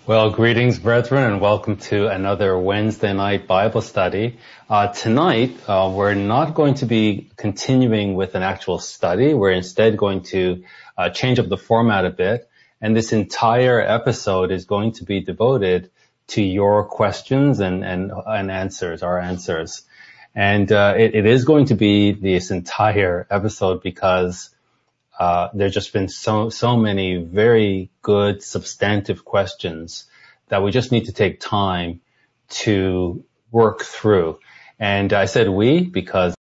Well, greetings, brethren, and welcome to another Wednesday night Bible study. Tonight, we're not going to be continuing with an actual study. We're instead going to change up the format a bit, and this entire episode is going to be devoted to your questions and answers, our answers. And it is going to be this entire episode because there's just been so many very good substantive questions that we just need to take time to work through. And I said we because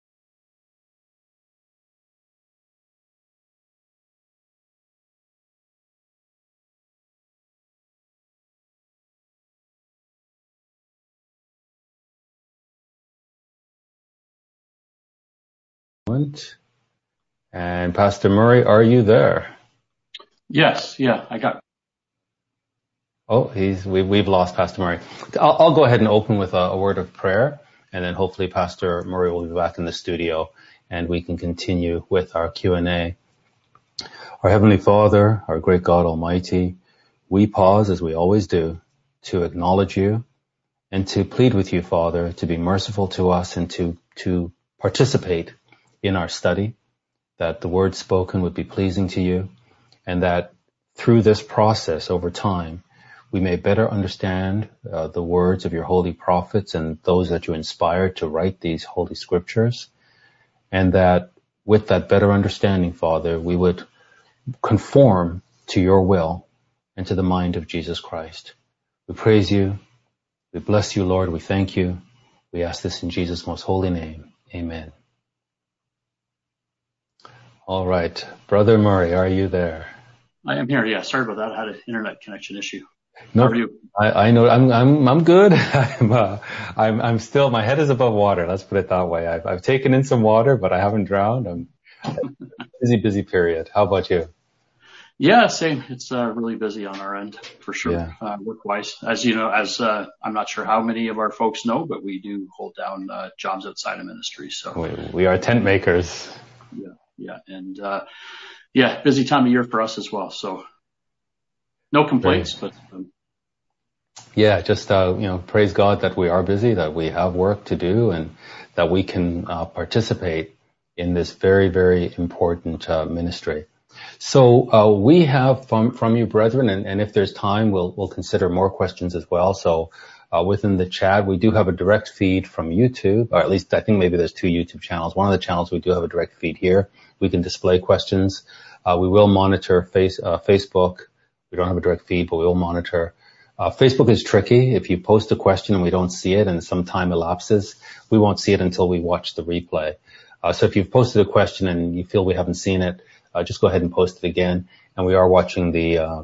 and Pastor Murray, are you there? Yes, yeah, I got. Oh, we've lost Pastor Murray. I'll go ahead and open with a word of prayer, and then hopefully Pastor Murray will be back in the studio, and we can continue with our Q&A. Our Heavenly Father, our great God Almighty, we pause as we always do to acknowledge you and to plead with you, Father, to be merciful to us and to participate in our study, that the word spoken would be pleasing to you, and that through this process over time, we may better understand the words of your holy prophets and those that you inspired to write these holy scriptures, and that with that better understanding, Father, we would conform to your will and to the mind of Jesus Christ. We praise you. We bless you, Lord. We thank you. We ask this in Jesus' most holy name. Amen. All right. Brother Murray, are you there? I am here. Yeah, sorry about that. I had an internet connection issue. No, how are you? I know. I'm good. I'm still. My head is above water. Let's put it that way. I've taken in some water, but I haven't drowned. I'm busy period. How about you? Yeah, same. It's really busy on our end for sure. Yeah. Work-wise, as you know, I'm not sure how many of our folks know, but we do hold down jobs outside of ministry. So we are tent makers. Yeah, and busy time of year for us as well. So no complaints, but. Yeah, just, praise God that we are busy, that we have work to do, and that we can participate in this very, very important ministry. So we have from you, brethren, and if there's time, we'll consider more questions as well. So within the chat, we do have a direct feed from YouTube, or at least I think maybe there's two YouTube channels. One of the channels we do have a direct feed here. We can display questions. We will monitor Facebook. We don't have a direct feed, but we will monitor. Facebook is tricky. If you post a question and we don't see it and some time elapses, we won't see it until we watch the replay. So if you've posted a question and you feel we haven't seen it, just go ahead and post it again. And we are watching the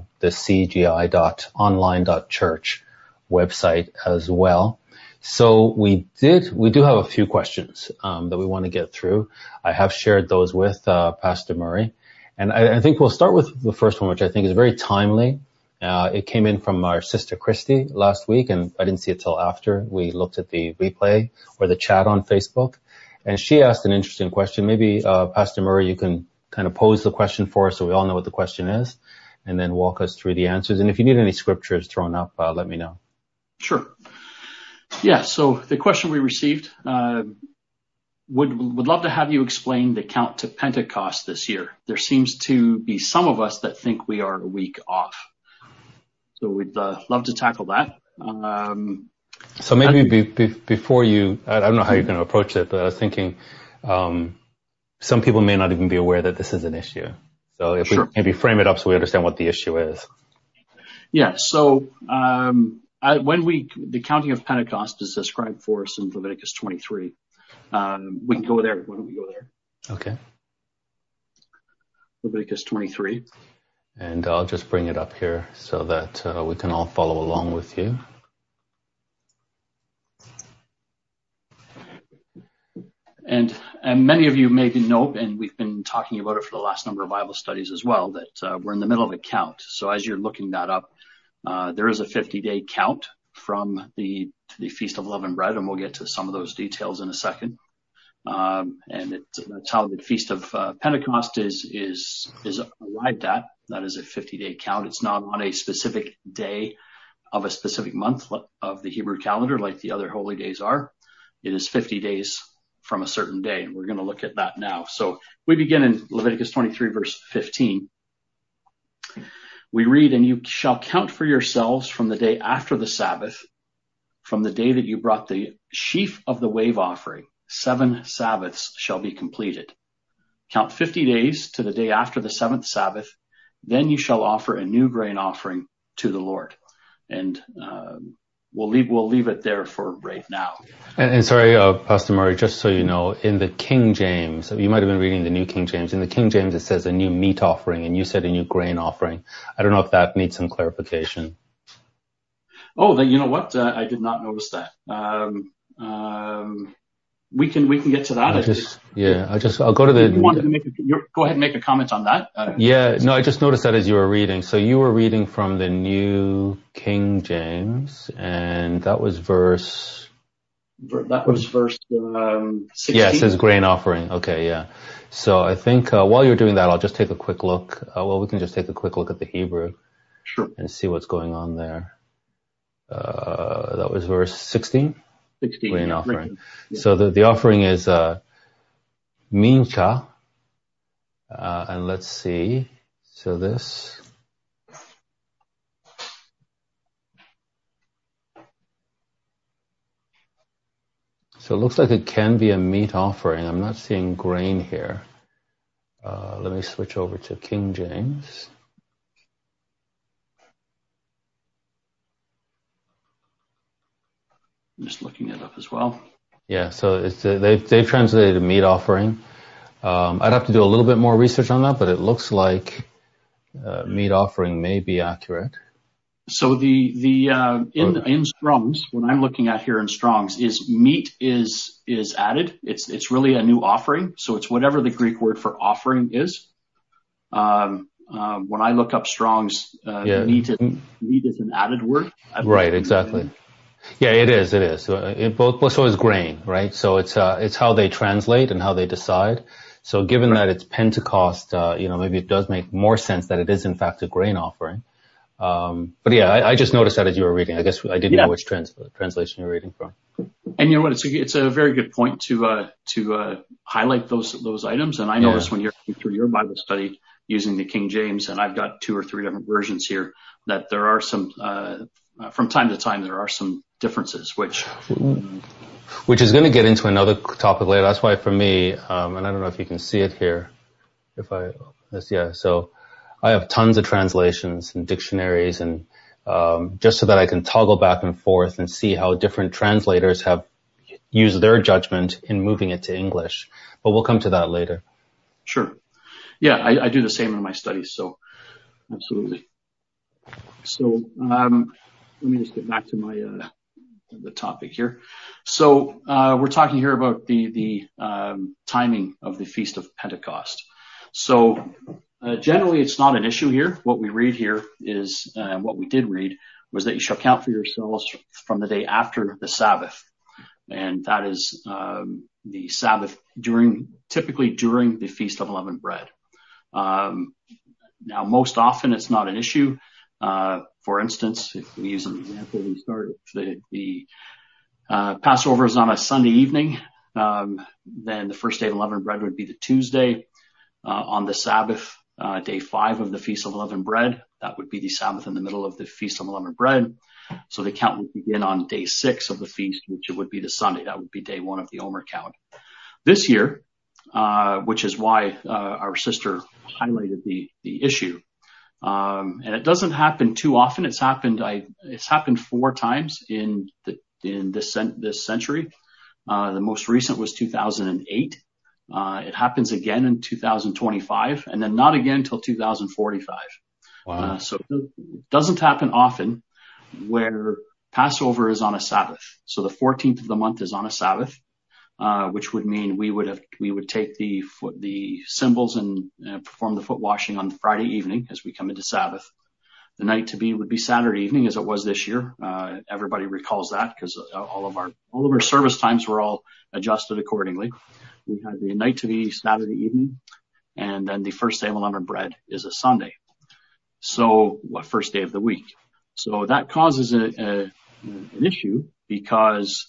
cgi.online.church website as well. So we do have a few questions that we want to get through. I have shared those with Pastor Murray. And I think we'll start with the first one, which I think is very timely. It came in from our sister Christy last week, and I didn't see it till after we looked at the replay or the chat on Facebook. And she asked an interesting question. Maybe, Pastor Murray, you can kind of pose the question for us so we all know what the question is, and then walk us through the answers. And if you need any scriptures thrown up, let me know. Sure. Yeah, so the question we received, would love to have you explain the count to Pentecost this year. There seems to be some of us that think we are a week off. So we'd love to tackle that. So maybe before you, I don't know how you're going to approach it, but I was thinking some people may not even be aware that this is an issue. So if we maybe frame it up so we understand what the issue is. Yeah, so the counting of Pentecost is described for us in Leviticus 23. We can go there. Why don't we go there? Okay. Leviticus 23. And I'll just bring it up here so that we can all follow along with you. And many of you maybe know, and we've been talking about it for the last number of Bible studies as well, that we're in the middle of a count. So as you're looking that up, there is a 50-day count from the Feast of Leavened Bread, and we'll get to some of those details in a second. And that's how the Feast of Pentecost is arrived at. That is a 50-day count. It's not on a specific day of a specific month of the Hebrew calendar, like the other holy days are. It is 50 days from a certain day. And we're going to look at that now. So we begin in Leviticus 23, verse 15. We read, "And you shall count for yourselves from the day after the Sabbath, from the day that you brought the sheaf of the wave offering. 7 Sabbaths shall be completed. Count 50 days to the day after the 7th Sabbath. Then you shall offer a new grain offering to the Lord." And we'll leave it there for right now. And sorry, Pastor Murray, just so you know, in the King James, you might have been reading the New King James. In the King James, it says a new meat offering, and you said a new grain offering. I don't know if that needs some clarification. Oh, you know what? I did not notice that. We can get to that. I'll go to the. You wanted to go ahead and make a comment on that. I just noticed that as you were reading. So you were reading from the New King James, and that was verse. That was verse 16. Yeah, it says grain offering. Okay, yeah. So I think while you're doing that, I'll just take a quick look. We can just take a quick look at the Hebrew. Sure. And see what's going on there. That was verse 16. 16. Grain offering. Yeah. So the offering is mincha. And let's see. So this. So it looks like it can be a meat offering. I'm not seeing grain here. Let me switch over to King James. I'm just looking it up as well. Yeah, so it's they've translated a meat offering. I'd have to do a little bit more research on that, but it looks like meat offering may be accurate. So in Strong's, what I'm looking at here in Strong's is meat is added. It's really a new offering. So it's whatever the Greek word for offering is. When I look up Strong's, meat is an added word. Right, exactly. Yeah, it is. So is grain, right? So it's how they translate and how they decide. So given that it's Pentecost, maybe it does make more sense that it is in fact a grain offering. But yeah, I just noticed that as you were reading. I guess I didn't know which translation you were reading from. And you know what? It's a very good point to highlight those items. And I noticed when you're through your Bible study using the King James, and I've got 2 or 3 different versions here, that there are some from time to time there are some differences, which is going to get into another topic later. That's why for me, and I don't know if you can see it here. So I have tons of translations and dictionaries, and just so that I can toggle back and forth and see how different translators have used their judgment in moving it to English. But we'll come to that later. Sure. Yeah, I do the same in my studies. So absolutely. So let me just get back to my the topic here. So we're talking here about the timing of the Feast of Pentecost. So generally, it's not an issue here. What we read here is what we did read was that you shall count for yourselves from the day after the Sabbath, and that is the Sabbath typically during the Feast of Unleavened Bread. Now, most often it's not an issue. For instance, if we use an example, we start the Passover is on a Sunday evening. Then the first day of Unleavened Bread would be the Tuesday. On the Sabbath, day 5 of the Feast of Unleavened Bread, that would be the Sabbath in the middle of the Feast of Unleavened Bread. So the count would begin on day 6 of the feast, which would be the Sunday. That would be day 1 of the Omer count. This year, which is why our sister highlighted the issue. And it doesn't happen too often. It's happened 4 times in this century. The most recent was 2008. It happens again in 2025, and then not again until 2045. Wow. So it doesn't happen often where Passover is on a Sabbath. So the 14th of the month is on a Sabbath, which would mean we would take the symbols and perform the foot washing on Friday evening as we come into Sabbath. The night to be would be Saturday evening, as it was this year. Everybody recalls that because all of our service times were all adjusted accordingly. We had the night to be Saturday evening, and then the first day of Unleavened Bread is a Sunday. So, first day of the week. So that causes an issue because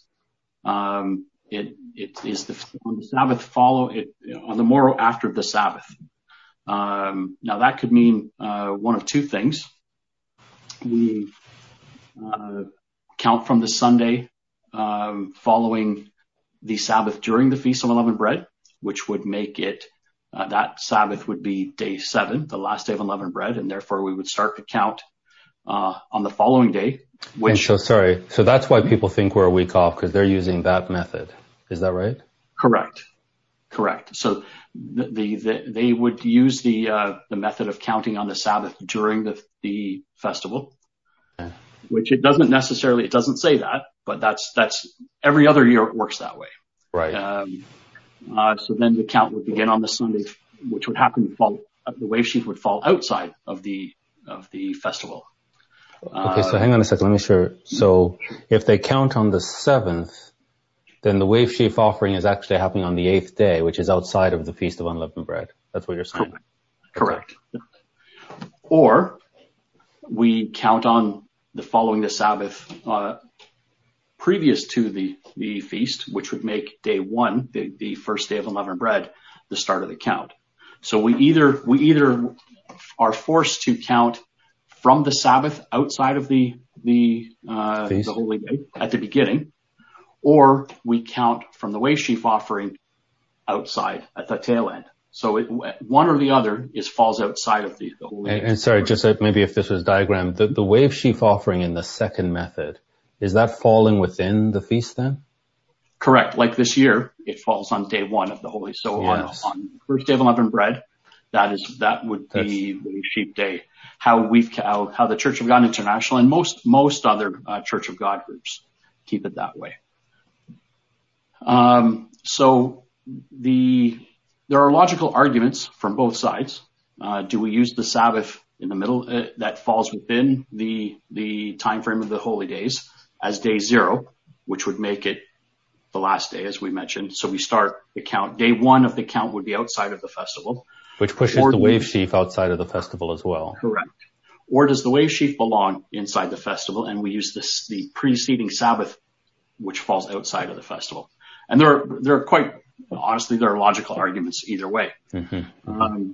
it is on the Sabbath on the morrow after the Sabbath. Now that could mean one of two things. We count from the Sunday following the Sabbath during the Feast of Unleavened Bread, which would make it that Sabbath would be day 7, the last day of unleavened bread, and therefore we would start to count on the following day. So that's why people think we're a week off, because they're using that method. Is that right? Correct. So they would use the method of counting on the Sabbath during the festival, which it doesn't say that, but that's every other year it works that way. Right. So then the count would begin on the Sunday, which would happen to fall. The wave sheaf would fall outside of the festival. Okay, so hang on a second. Let me sure. So if they count on the 7th, then the wave sheaf offering is actually happening on the 8th day, which is outside of the Feast of Unleavened Bread. That's what you're saying. Correct. Or we count on the following the Sabbath previous to the feast, which would make day 1, the first day of unleavened bread, the start of the count. So we either are forced to count from the Sabbath outside of the holy day at the beginning, or we count from the wave sheaf offering outside at the tail end. So one or the other falls outside of the holy day. And sorry, just maybe if this was diagrammed, the wave sheaf offering in the second method, is that falling within the feast then? Correct. Like this year, it falls on day 1 of the holy. So yes. on the first day of unleavened bread, that would be the sheep day. How the Church of God International and most other Church of God groups keep it that way. So there are logical arguments from both sides. Do we use the Sabbath in the middle that falls within the time frame of the holy days as day 0, which would make it the last day, as we mentioned? So we start the count. Day 1 of the count would be outside of the festival. Which pushes the wave sheaf outside of the festival as well. Correct. Or does the wave sheaf belong inside the festival, and we use the preceding Sabbath, which falls outside of the festival? And there are quite honestly, there are logical arguments either way. Mm-hmm.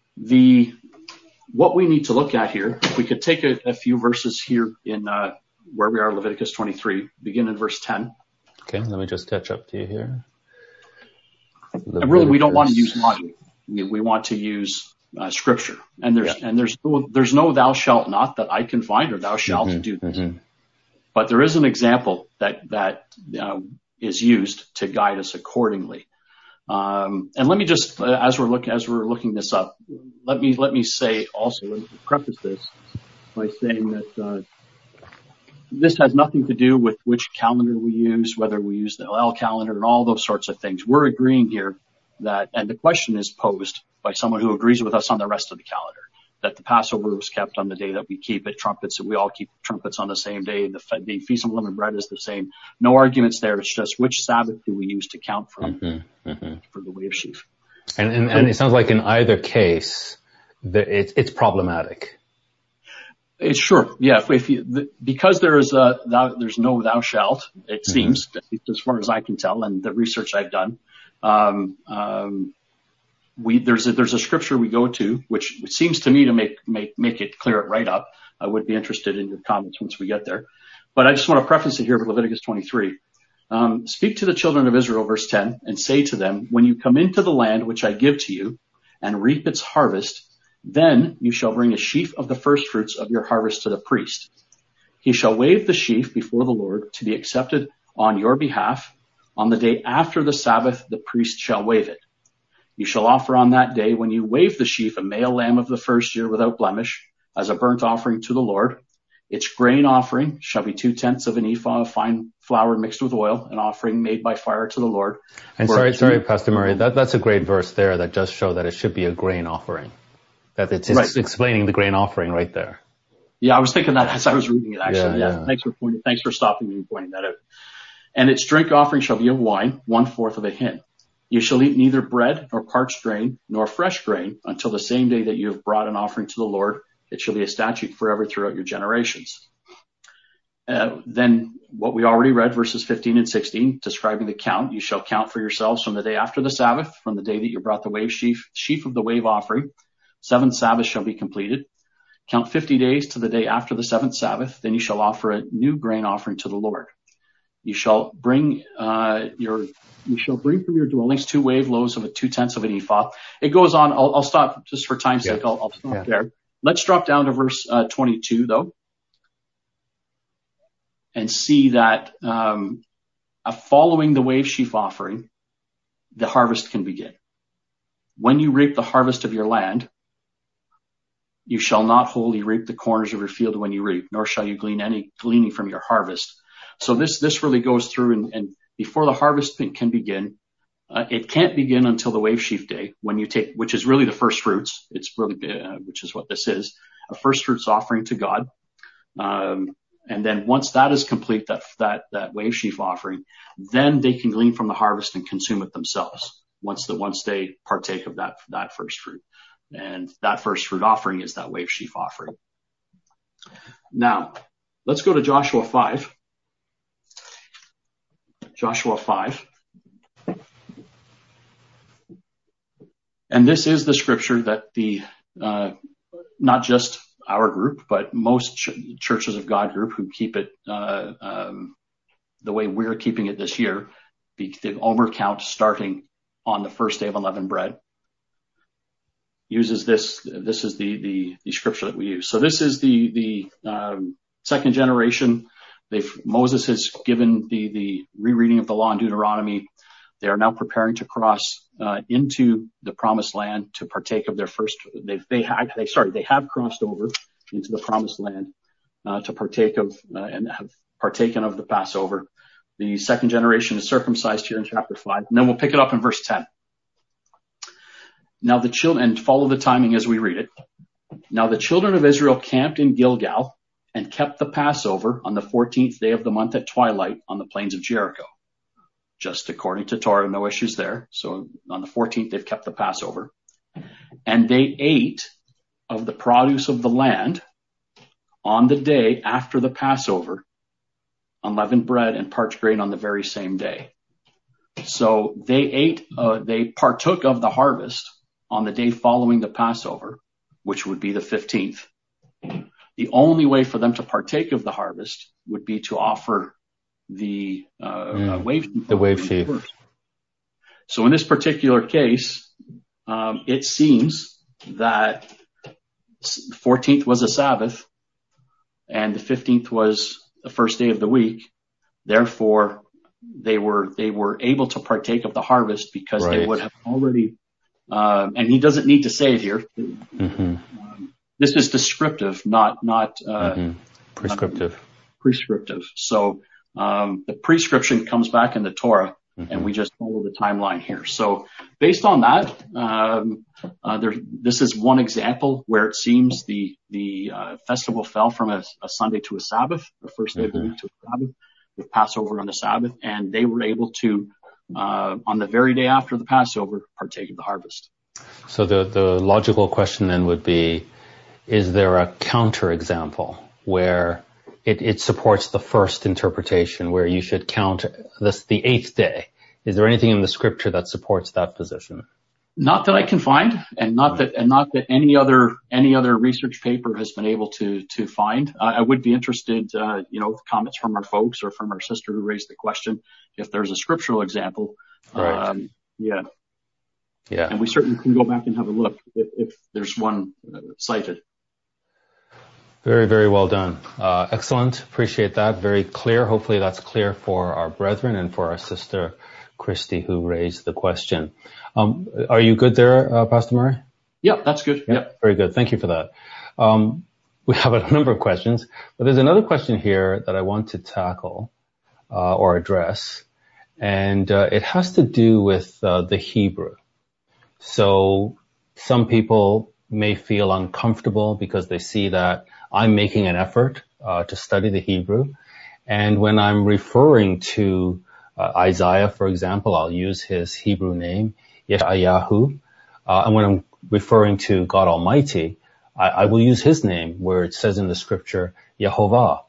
What we need to look at here, if we could take a few verses here in where we are, Leviticus 23, begin in verse 10. Okay, let me just catch up to you here. And really, we don't want to use logic. We want to use scripture. And there's no thou shalt not that I can find, or thou shalt do this. Mm-hmm. But there is an example that is used to guide us accordingly. And let me just, as we're looking this up, let me say also, let me preface this by saying that this has nothing to do with which calendar we use, whether we use the Hillel calendar and all those sorts of things. We're agreeing here that, and the question is posed by someone who agrees with us on the rest of the calendar, that the Passover was kept on the day that we keep it, trumpets, and we all keep trumpets on the same day. The Feast of Unleavened Bread is the same. No arguments there. It's just which Sabbath do we use to count from for the wave sheaf. And it sounds like in either case, it's problematic. It's sure, yeah. Because there's no thou shalt, it seems, as far as I can tell, and the research I've done, there's a scripture we go to, which seems to me to make it clear it right up. I would be interested in your comments once we get there, but I just want to preface it here with Leviticus 23. Speak to the children of Israel, verse 10, and say to them, when you come into the land which I give to you and reap its harvest, then you shall bring a sheaf of the first fruits of your harvest to the priest. He shall wave the sheaf before the Lord to be accepted on your behalf. On the day after the Sabbath, the priest shall wave it. You shall offer on that day, when you wave the sheaf, a male lamb of the first year without blemish, as a burnt offering to the Lord. Its grain offering shall be 2/10 of an ephah of fine flour mixed with oil, an offering made by fire to the Lord. And sorry, Pastor Murray, that's a great verse there that does show that it should be a grain offering. That it's right. Explaining the grain offering right there. Yeah, I was thinking that as I was reading it, actually. Yeah. Thanks for stopping me and pointing that out. And its drink offering shall be of wine, 1/4 of a hin. You shall eat neither bread nor parched grain nor fresh grain until the same day that you have brought an offering to the Lord. It shall be a statute forever throughout your generations. then what we already read, verses 15 and 16, describing the count. You shall count for yourselves from the day after the Sabbath, from the day that you brought the wave sheaf of the wave offering. 7 Sabbaths shall be completed. Count 50 days to the day after the 7th Sabbath. Then you shall offer a new grain offering to the Lord. You shall bring from your dwellings 2 wave loaves of 2/10 of an ephah. It goes on. I'll stop just for time's sake. I'll stop there. Let's drop down to verse 22 though, and see that following the wave sheaf offering, the harvest can begin. When you reap the harvest of your land, you shall not wholly reap the corners of your field when you reap, nor shall you glean any gleaning from your harvest. So this really goes through, and before the harvest can begin, it can't begin until the wave sheaf day, when you take, which is really the first fruits. It's really, which is what this is, a first fruits offering to God. And then once that is complete, that wave sheaf offering, then they can glean from the harvest and consume it themselves once they partake of that first fruit. And that first fruit offering is that wave sheaf offering. Now, let's go to Joshua 5. Joshua 5. And this is the scripture that not just our group, but most churches of God group who keep it the way we're keeping it this year, the Omer count starting on the first day of unleavened bread, uses this. This is the scripture that we use. So this is the second generation. Moses has given the rereading of the law in Deuteronomy. They are now preparing to cross into the promised land to partake of their first. They have crossed over into the promised land to partake of and have partaken of the Passover. The second generation is circumcised here in chapter 5, and then we'll pick it up in verse 10. Now the children, and follow the timing as we read it. Now the children of Israel camped in Gilgal and kept the Passover on the 14th day of the month at twilight on the plains of Jericho. Just according to Torah, no issues there. So on the 14th, they've kept the Passover. And they ate of the produce of the land on the day after the Passover, unleavened bread and parched grain on the very same day. So they partook of the harvest on the day following the Passover, which would be the 15th. The only way for them to partake of the harvest would be to offer the wave sheaf. So in this particular case, it seems that 14th was a Sabbath and the 15th was the first day of the week. Therefore, they were able to partake of the harvest because they would have already, and he doesn't need to say it here. Mm-hmm. This is descriptive, not prescriptive. Prescriptive. So the prescription comes back in the Torah, and we just follow the timeline here. So based on that, this is one example where it seems the festival fell from a Sunday to a Sabbath, the first day of the week to a Sabbath, with Passover on the Sabbath, and they were able to, on the very day after the Passover, partake of the harvest. So the logical question then would be, is there a counterexample where it supports the first interpretation, where you should count the 8th day? Is there anything in the scripture that supports that position? Not that I can find, and not that any other research paper has been able to find. I would be interested, comments from our folks or from our sister who raised the question, if there's a scriptural example. Right. Yeah. And we certainly can go back and have a look if there's one cited. Very, very well done. Excellent. Appreciate that. Very clear. Hopefully that's clear for our brethren and for our sister Christy who raised the question. Are you good there, Pastor Murray? Yeah, that's good. Yeah. Very good. Thank you for that. We have a number of questions, but there's another question here that I want to tackle or address, and it has to do with the Hebrew. So some people may feel uncomfortable because they see that I'm making an effort to study the Hebrew. And when I'm referring to Isaiah, for example, I'll use his Hebrew name, Yeshayahu. And when I'm referring to God Almighty, I will use his name where it says in the scripture, Yehovah.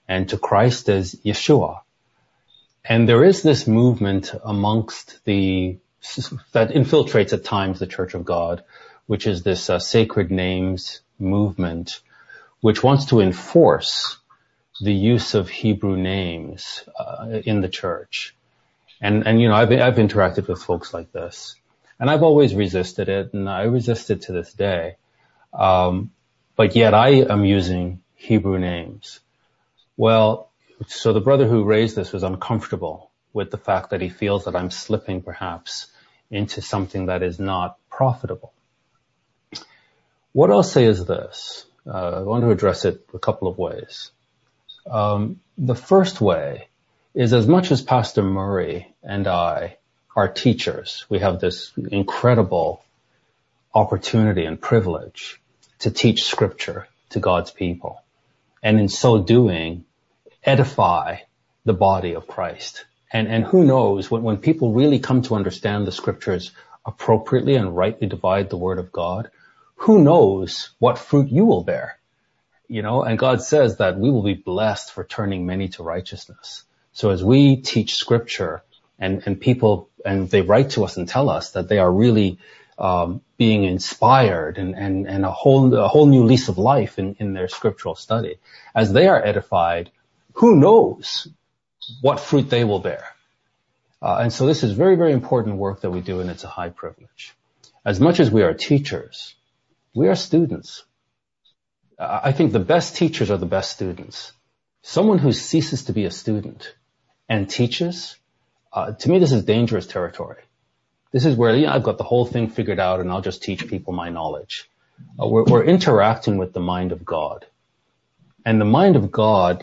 and to Christ as Yeshua. And there is this movement amongst that infiltrates at times the Church of God, which is this sacred names movement, which wants to enforce the use of Hebrew names in the church. And I've interacted with folks like this, and I've always resisted it, and I resist it to this day. But yet I am using Hebrew names. Well, so the brother who raised this was uncomfortable with the fact that he feels that I'm slipping perhaps into something that is not profitable. What I'll say is this. I want to address it a couple of ways. The first way is, as much as Pastor Murray and I are teachers, we have this incredible opportunity and privilege to teach Scripture to God's people, and in so doing, edify the body of Christ. And who knows, when people really come to understand the Scriptures appropriately and rightly divide the Word of God, who knows what fruit you will bear? And God says that we will be blessed for turning many to righteousness. So as we teach Scripture and people, and they write to us and tell us that they are really being inspired and a whole new lease of life in their scriptural study, as they are edified, who knows what fruit they will bear? And so this is very, very important work that we do, and it's a high privilege. As much as we are teachers, we are students. I think the best teachers are the best students. Someone who ceases to be a student and teaches, to me, this is dangerous territory. This is where I've got the whole thing figured out and I'll just teach people my knowledge. We're interacting with the mind of God. And the mind of God,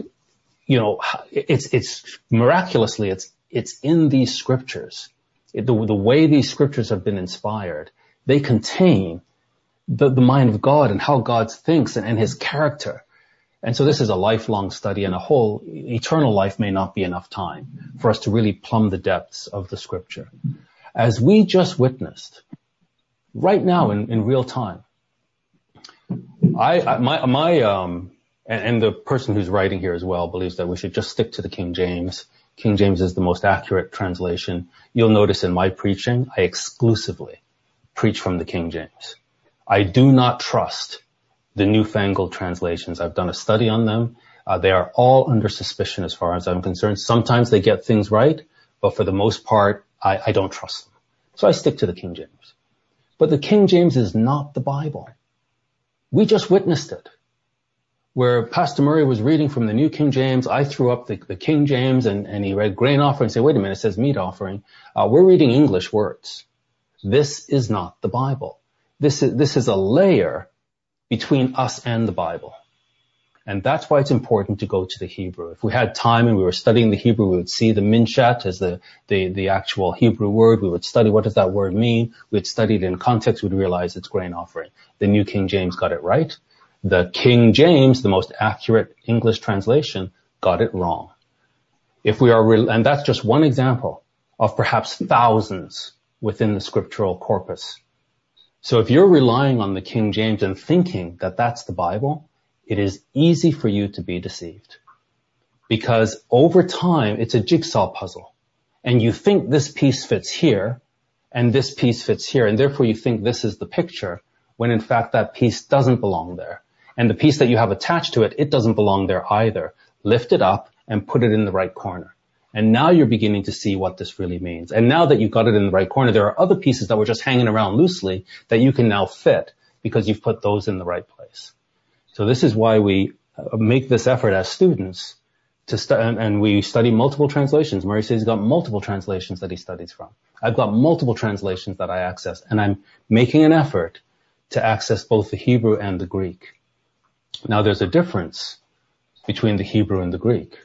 it's miraculously, it's in these scriptures. The way these scriptures have been inspired, they contain the mind of God and how God thinks and his character. And so this is a lifelong study, and a whole eternal life may not be enough time for us to really plumb the depths of the scripture. As we just witnessed right now in real time, and the person who's writing here as well believes that we should just stick to the King James. King James is the most accurate translation. You'll notice in my preaching, I exclusively preach from the King James. I do not trust the newfangled translations. I've done a study on them. They are all under suspicion as far as I'm concerned. Sometimes they get things right, but for the most part, I don't trust them. So I stick to the King James. But the King James is not the Bible. We just witnessed it. Where Pastor Murray was reading from the New King James, I threw up the King James and he read grain offering and said, wait a minute, it says meat offering. We're reading English words. This is not the Bible. This is a layer between us and the Bible. And that's why it's important to go to the Hebrew. If we had time and we were studying the Hebrew, we would see the minshat as the actual Hebrew word. We would study what does that word mean. We'd study it in context. We'd realize it's grain offering. The New King James got it right. The King James, the most accurate English translation, got it wrong. And that's just one example of perhaps thousands within the scriptural corpus. So if you're relying on the King James and thinking that that's the Bible, it is easy for you to be deceived. Because over time, it's a jigsaw puzzle. And you think this piece fits here, and this piece fits here, and therefore you think this is the picture, when in fact that piece doesn't belong there. And the piece that you have attached to it, it doesn't belong there either. Lift it up and put it in the right corner. And now you're beginning to see what this really means. And now that you've got it in the right corner, there are other pieces that were just hanging around loosely that you can now fit because you've put those in the right place. So this is why we make this effort as students to and we study multiple translations. Murray says he's got multiple translations that he studies from. I've got multiple translations that I access, and I'm making an effort to access both the Hebrew and the Greek. Now there's a difference between the Hebrew and the Greek.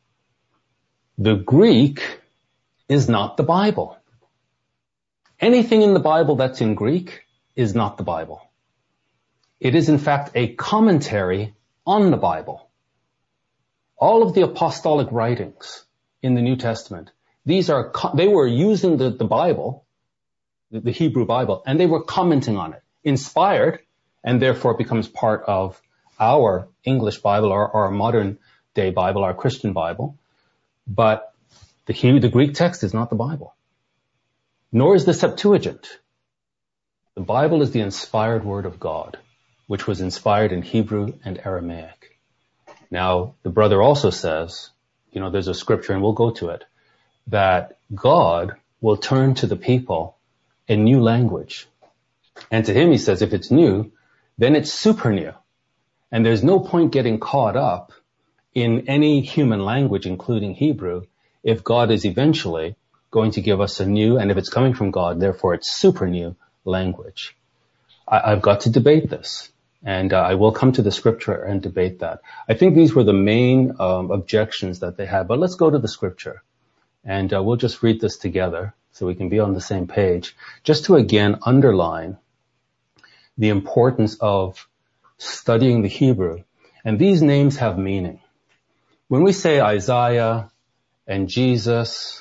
The Greek is not the Bible. Anything in the Bible that's in Greek is not the Bible. It is in fact a commentary on the Bible. All of the apostolic writings in the New Testament, they were using the Bible, the Hebrew Bible, and they were commenting on it, inspired, and therefore it becomes part of our English Bible or our modern day Bible, our Christian Bible, but the Greek text is not the Bible, nor is the Septuagint. The Bible is the inspired word of God, which was inspired in Hebrew and Aramaic. Now, the brother also says, there's a scripture, and we'll go to it, that God will turn to the people a new language. And to him, he says, if it's new, then it's super new. And there's no point getting caught up in any human language, including Hebrew, if God is eventually going to give us a new, and if it's coming from God, therefore it's super new language. I've got to debate this, and I will come to the scripture and debate that. I think these were the main objections that they had, but let's go to the scripture, and we'll just read this together so we can be on the same page, just to again underline the importance of studying the Hebrew. And these names have meaning. When we say Isaiah and Jesus,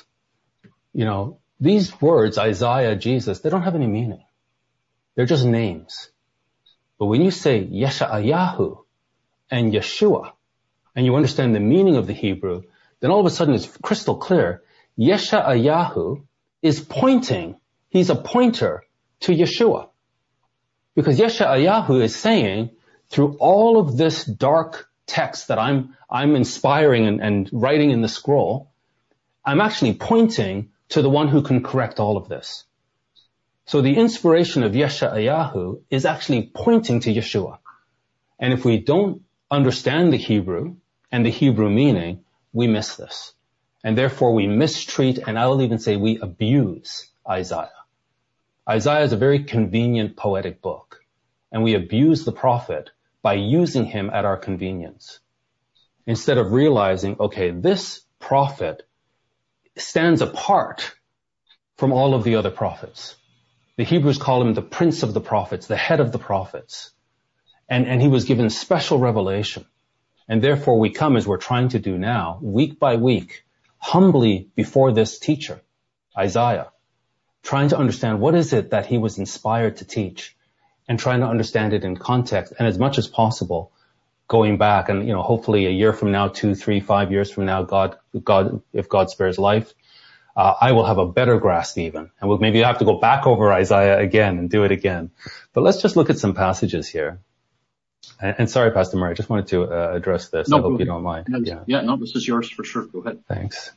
these words, Isaiah, Jesus, they don't have any meaning. They're just names. But when you say Yesha'ayahu and Yeshua, and you understand the meaning of the Hebrew, then all of a sudden it's crystal clear. Yesha'ayahu is pointing, he's a pointer to Yeshua. Because Yesha'ayahu is saying, through all of this dark text that I'm inspiring and writing in the scroll, I'm actually pointing to the one who can correct all of this. So the inspiration of Yesha'ayahu is actually pointing to Yeshua. And if we don't understand the Hebrew and the Hebrew meaning, we miss this. And therefore we mistreat, and I will even say we abuse Isaiah. Isaiah is a very convenient poetic book, and we abuse the prophet by using him at our convenience. Instead of realizing, okay, this prophet stands apart from all of the other prophets. The Hebrews call him the prince of the prophets, the head of the prophets. And he was given special revelation. And therefore we come, as we're trying to do now, week by week, humbly before this teacher, Isaiah, trying to understand what is it that he was inspired to teach, and trying to understand it in context, and as much as possible, going back and, hopefully a year from now, 2, 3, 5 years from now, God, if God spares life, I will have a better grasp even. And we'll maybe have to go back over Isaiah again and do it again. But let's just look at some passages here. And sorry, Pastor Murray, I just wanted to address this. No, I hope you don't mind. Yeah, no, this is yours for sure. Go ahead. Thanks.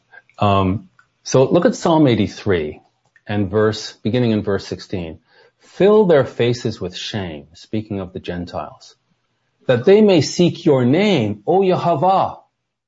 So look at Psalm 83 and beginning in verse 16. Fill their faces with shame, speaking of the Gentiles, that they may seek your name, O Yehovah.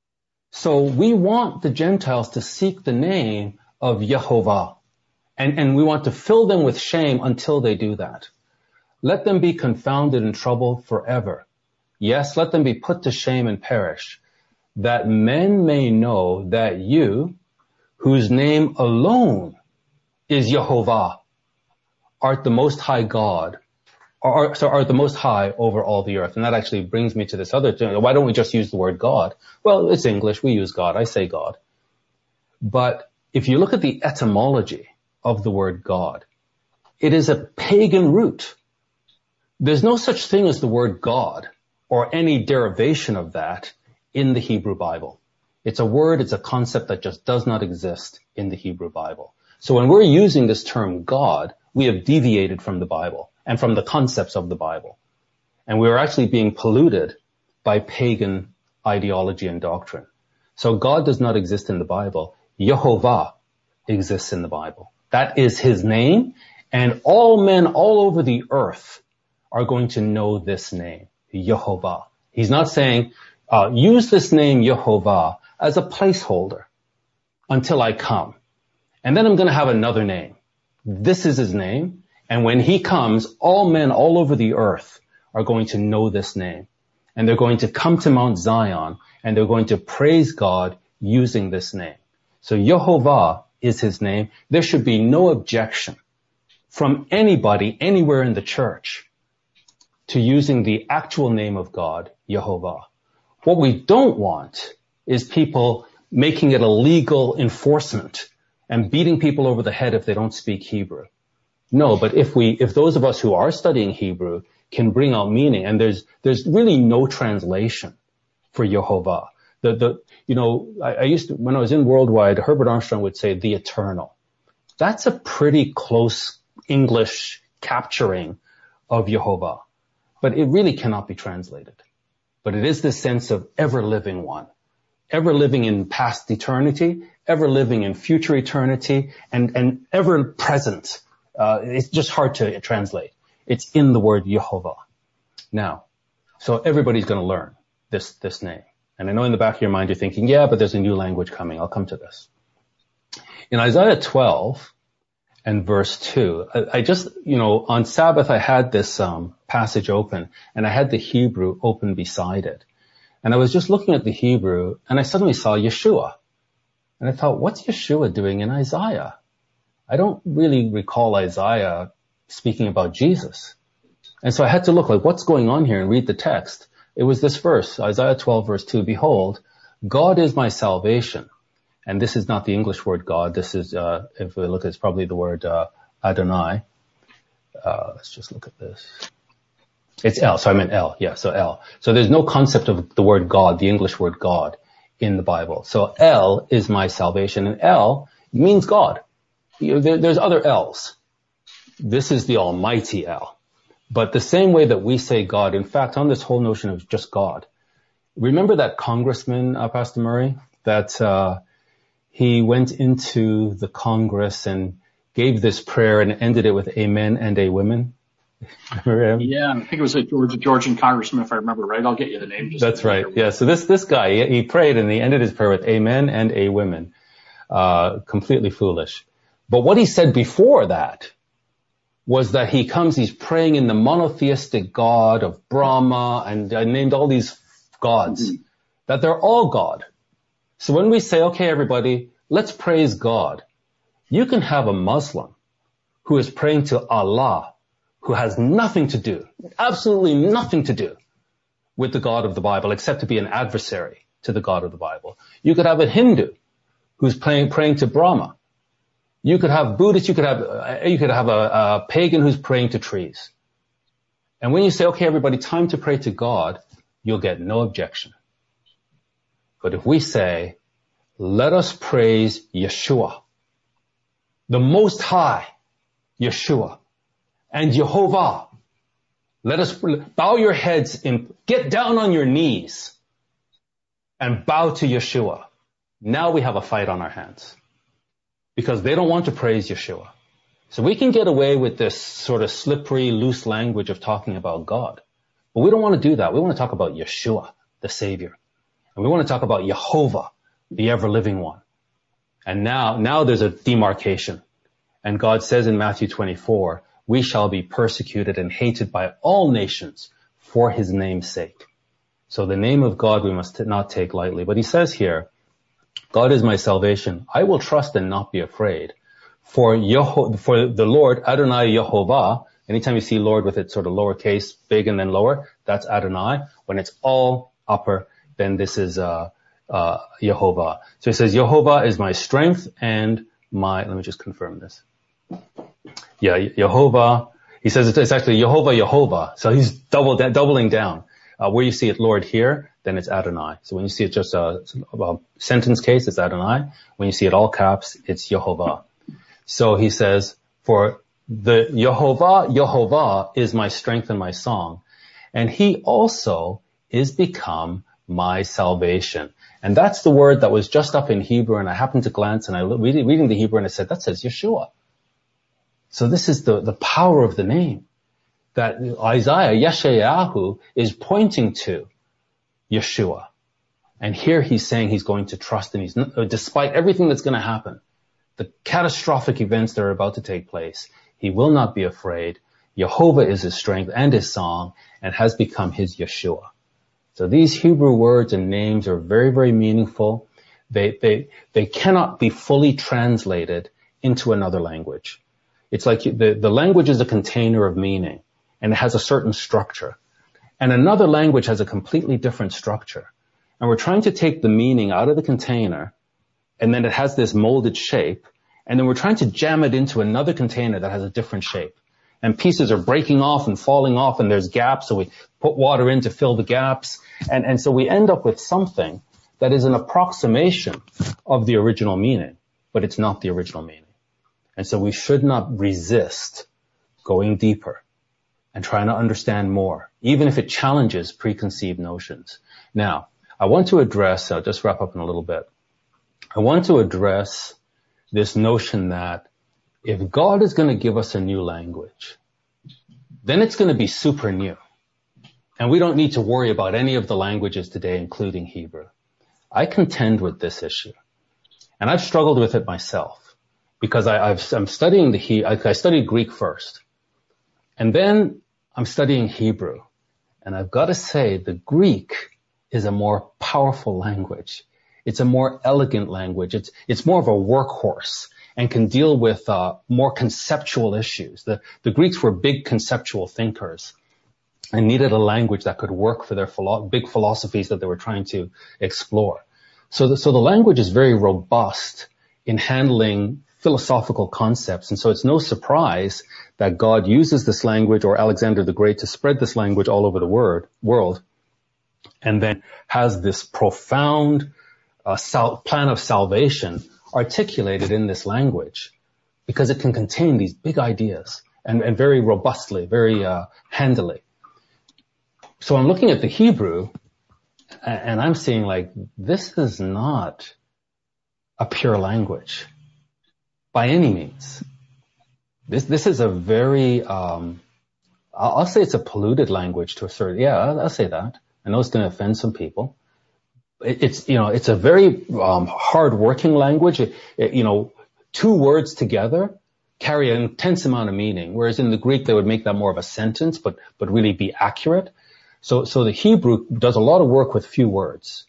So we want the Gentiles to seek the name of Yehovah. And we want to fill them with shame until they do that. Let them be confounded and troubled forever. Yes, let them be put to shame and perish, that men may know that you, whose name alone is Yehovah, art the most high God, art the most high over all the earth. And that actually brings me to this other thing. Why don't we just use the word God? Well, it's English. We use God. I say God. But if you look at the etymology of the word God, it is a pagan root. There's no such thing as the word God or any derivation of that in the Hebrew Bible. It's a word, it's a concept that just does not exist in the Hebrew Bible. So when we're using this term God, we have deviated from the Bible and from the concepts of the Bible. And we are actually being polluted by pagan ideology and doctrine. So God does not exist in the Bible. Yehovah exists in the Bible. That is his name, and all men all over the earth are going to know this name, Yehovah. He's not saying, use this name Yehovah as a placeholder until I come. And then I'm going to have another name. This is his name. And when he comes, all men all over the earth are going to know this name. And they're going to come to Mount Zion and they're going to praise God using this name. So Yehovah is his name. There should be no objection from anybody anywhere in the church to using the actual name of God, Yehovah. What we don't want is people making it a legal enforcement and beating people over the head if they don't speak Hebrew. No, but if those of us who are studying Hebrew can bring out meaning, and there's really no translation for Yehovah. I used to, when I was in Worldwide, Herbert Armstrong would say the eternal. That's a pretty close English capturing of Yehovah, but it really cannot be translated. But it is this sense of ever living one, ever living in past eternity, ever living in future eternity, and ever present. It's just hard to translate. It's in the word Yehovah. Now, so everybody's going to learn this name. And I know in the back of your mind you're thinking, yeah, but there's a new language coming. I'll come to this. In Isaiah 12 and verse 2, I just, on Sabbath I had this passage open, and I had the Hebrew open beside it. And I was just looking at the Hebrew, and I suddenly saw Yeshua. And I thought, what's Yeshua doing in Isaiah? I don't really recall Isaiah speaking about Jesus. And so I had to look like, what's going on here, and read the text. It was this verse, Isaiah 12 verse 2, behold, God is my salvation. And this is not the English word God. This is, if we look, it's probably the word Adonai. Let's just look at this. It's El, so I meant El. Yeah, so El. So there's no concept of the word God, the English word God, in the Bible. So El is my salvation, and El means God. There's other L's. This is the Almighty El. But the same way that we say God, in fact, on this whole notion of just God, remember that congressman, Pastor Murray, that he went into the Congress and gave this prayer and ended it with amen and a women? Remember him? Yeah, I think it was a Georgian congressman, if I remember right. I'll get you the name. That's right. Yeah, so this guy, he prayed and he ended his prayer with amen and a women. Completely foolish. But what he said before that was that he's praying in the monotheistic God of Brahma, and I named all these gods, that they're all God. So when we say, okay, everybody, let's praise God, you can have a Muslim who is praying to Allah, who has nothing to do, absolutely nothing to do with the God of the Bible, except to be an adversary to the God of the Bible. You could have a Hindu who's praying to Brahma. You could have Buddhists, you could have a pagan who's praying to trees. And when you say, okay, everybody, time to pray to God, you'll get no objection. But if we say, let us praise Yeshua, the Most High, Yeshua, and Yehovah, let us bow your heads and get down on your knees and bow to Yeshua. Now we have a fight on our hands, because they don't want to praise Yeshua. So we can get away with this sort of slippery, loose language of talking about God. But we don't want to do that. We want to talk about Yeshua, the Savior. And we want to talk about Yehovah, the ever-living one. And now there's a demarcation. And God says in Matthew 24, we shall be persecuted and hated by all nations for his name's sake. So the name of God we must not take lightly. But he says here, God is my salvation. I will trust and not be afraid. For the Lord, Adonai Yehovah, anytime you see Lord with it sort of lowercase, big and then lower, that's Adonai. When it's all upper, then this is Yehovah. So he says, Yehovah is my strength and let me just confirm this. Yeah, Yehovah. He says it's actually Yehovah. So he's doubling down. Where you see it Lord here, then it's Adonai. So when you see it just a sentence case, it's Adonai. When you see it all caps, it's Yehovah. So he says, for the Yehovah is my strength and my song. And he also is become my salvation. And that's the word that was just up in Hebrew, and I happened to glance and I reading the Hebrew and I said, that says Yeshua. So this is the power of the name that Isaiah, Yeshayahu, is pointing to Yeshua. And here he's saying he's going to trust him. Despite everything that's going to happen, the catastrophic events that are about to take place, he will not be afraid. Yehovah is his strength and his song, and has become his Yeshua. So these Hebrew words and names are very, very meaningful. They cannot be fully translated into another language. It's like the language is a container of meaning, and it has a certain structure. And another language has a completely different structure. And we're trying to take the meaning out of the container, and then it has this molded shape, and then we're trying to jam it into another container that has a different shape. And pieces are breaking off and falling off, and there's gaps, so we put water in to fill the gaps. And so we end up with something that is an approximation of the original meaning, but it's not the original meaning. And so we should not resist going deeper and trying to understand more, even if it challenges preconceived notions. Now, I want to address, I'll just wrap up in a little bit. I want to address this notion that if God is going to give us a new language, then it's going to be super new. And we don't need to worry about any of the languages today, including Hebrew. I contend with this issue. And I've struggled with it myself because I'm studying I studied Greek first. And then I'm studying Hebrew. And I've got to say the Greek is a more powerful language. It's a more elegant language. It's more of a workhorse and can deal with more conceptual issues. The Greeks were big conceptual thinkers and needed a language that could work for their big philosophies that they were trying to explore. So the language is very robust in handling philosophical concepts. And so it's no surprise that God uses this language, or Alexander the Great, to spread this language all over the world, and then has this profound plan of salvation articulated in this language, because it can contain these big ideas and very robustly, very handily. So I'm looking at the Hebrew and I'm seeing like, this is not a pure language by any means. This is a very, I'll say it's a polluted language to a certain, I'll say that. I know it's going to offend some people. It's a very hard working language. Two words together carry an intense amount of meaning, whereas in the Greek they would make that more of a sentence, but really be accurate. So the Hebrew does a lot of work with few words,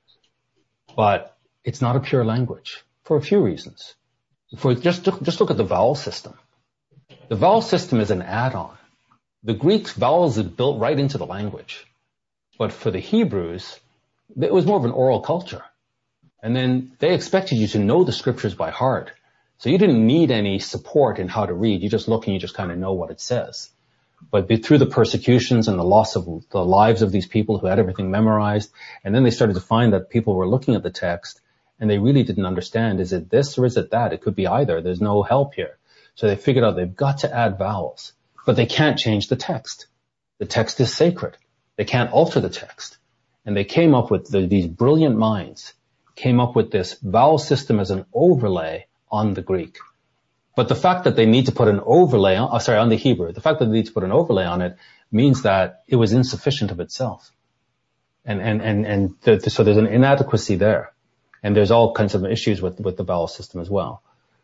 but it's not a pure language for a few reasons. Just look at the vowel system. The vowel system is an add-on. The Greek vowels is built right into the language, but for the Hebrews, it was more of an oral culture. And then they expected you to know the scriptures by heart. So you didn't need any support in how to read. You just look and you just kind of know what it says. But through the persecutions and the loss of the lives of these people who had everything memorized, and then they started to find that people were looking at the text and they really didn't understand, is it this or is it that? It could be either. There's no help here. So they figured out they've got to add vowels, but they can't change the text. The text is sacred. They can't alter the text. And they came up with these brilliant minds, came up with this vowel system as an overlay on the Greek. But the fact that they need to put an overlay on the Hebrew, the fact that they need to put an overlay on it means that it was insufficient of itself. So there's an inadequacy there. And there's all kinds of issues with the vowel system as well.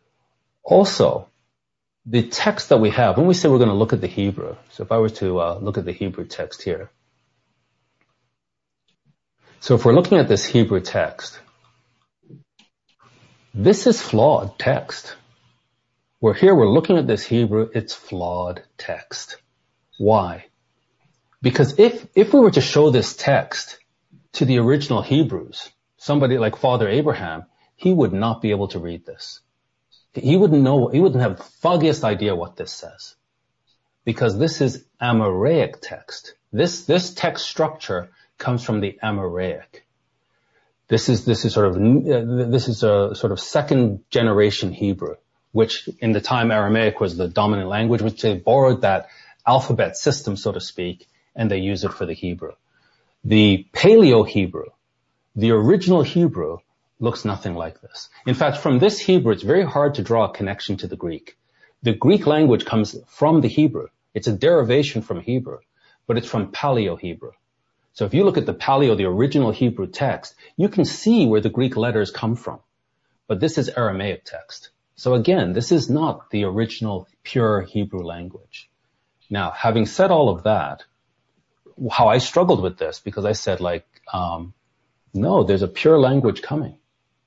Also, the text that we have, when we say we're going to look at the Hebrew, so if I were to look at the Hebrew text here. So if we're looking at this Hebrew text, this is flawed text. We're looking at this Hebrew, it's flawed text. Why? Because if we were to show this text to the original Hebrews, somebody like Father Abraham, he would not be able to read this. He wouldn't have the foggiest idea what this says. Because this is Amoraic text. This text structure comes from the Amoraic. This is a sort of second generation Hebrew, which in the time Aramaic was the dominant language, which they borrowed that alphabet system, so to speak, and they use it for the Hebrew. The Paleo-Hebrew, the original Hebrew, looks nothing like this. In fact, from this Hebrew, it's very hard to draw a connection to the Greek. The Greek language comes from the Hebrew. It's a derivation from Hebrew, but it's from Paleo-Hebrew. So if you look at the original Hebrew text, you can see where the Greek letters come from. But this is Aramaic text. So again, this is not the original pure Hebrew language. Now, having said all of that, how I struggled with this, because I said no, there's a pure language coming.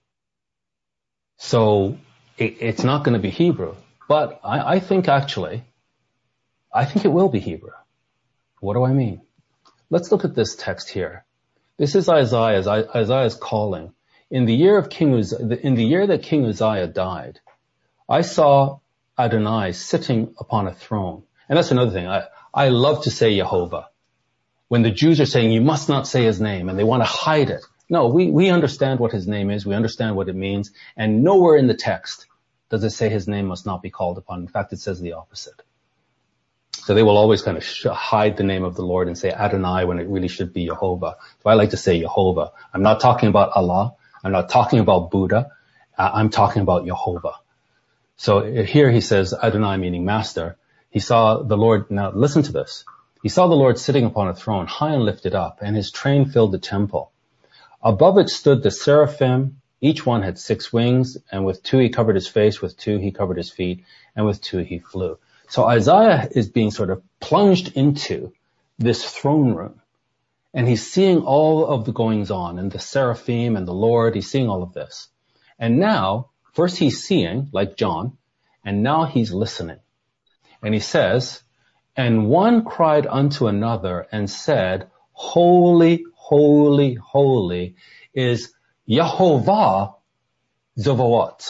So it's not going to be Hebrew. But I think it will be Hebrew. What do I mean? Let's look at this text here. This is Isaiah. Isaiah is calling. In the year that King Uzziah died, I saw Adonai sitting upon a throne. And that's another thing. I love to say Jehovah. When the Jews are saying you must not say his name and they want to hide it, No, we understand what his name is. We understand what it means. And nowhere in the text does it say his name must not be called upon. In fact, it says the opposite. So they will always kind of hide the name of the Lord and say Adonai when it really should be Yehovah. So I like to say Yehovah. I'm not talking about Allah. I'm not talking about Buddha. I'm talking about Yehovah. So here he says Adonai meaning master. He saw the Lord, now listen to this. He saw the Lord sitting upon a throne, high and lifted up, and his train filled the temple. Above it stood the seraphim. Each one had 6 wings, and with 2 he covered his face, with 2 he covered his feet, and with 2 he flew. So Isaiah is being sort of plunged into this throne room, and he's seeing all of the goings on, and the seraphim and the Lord, he's seeing all of this. And now, first he's seeing, like John, and now he's listening. And he says, and one cried unto another and said, Holy, holy, holy is Yehovah Zevaot.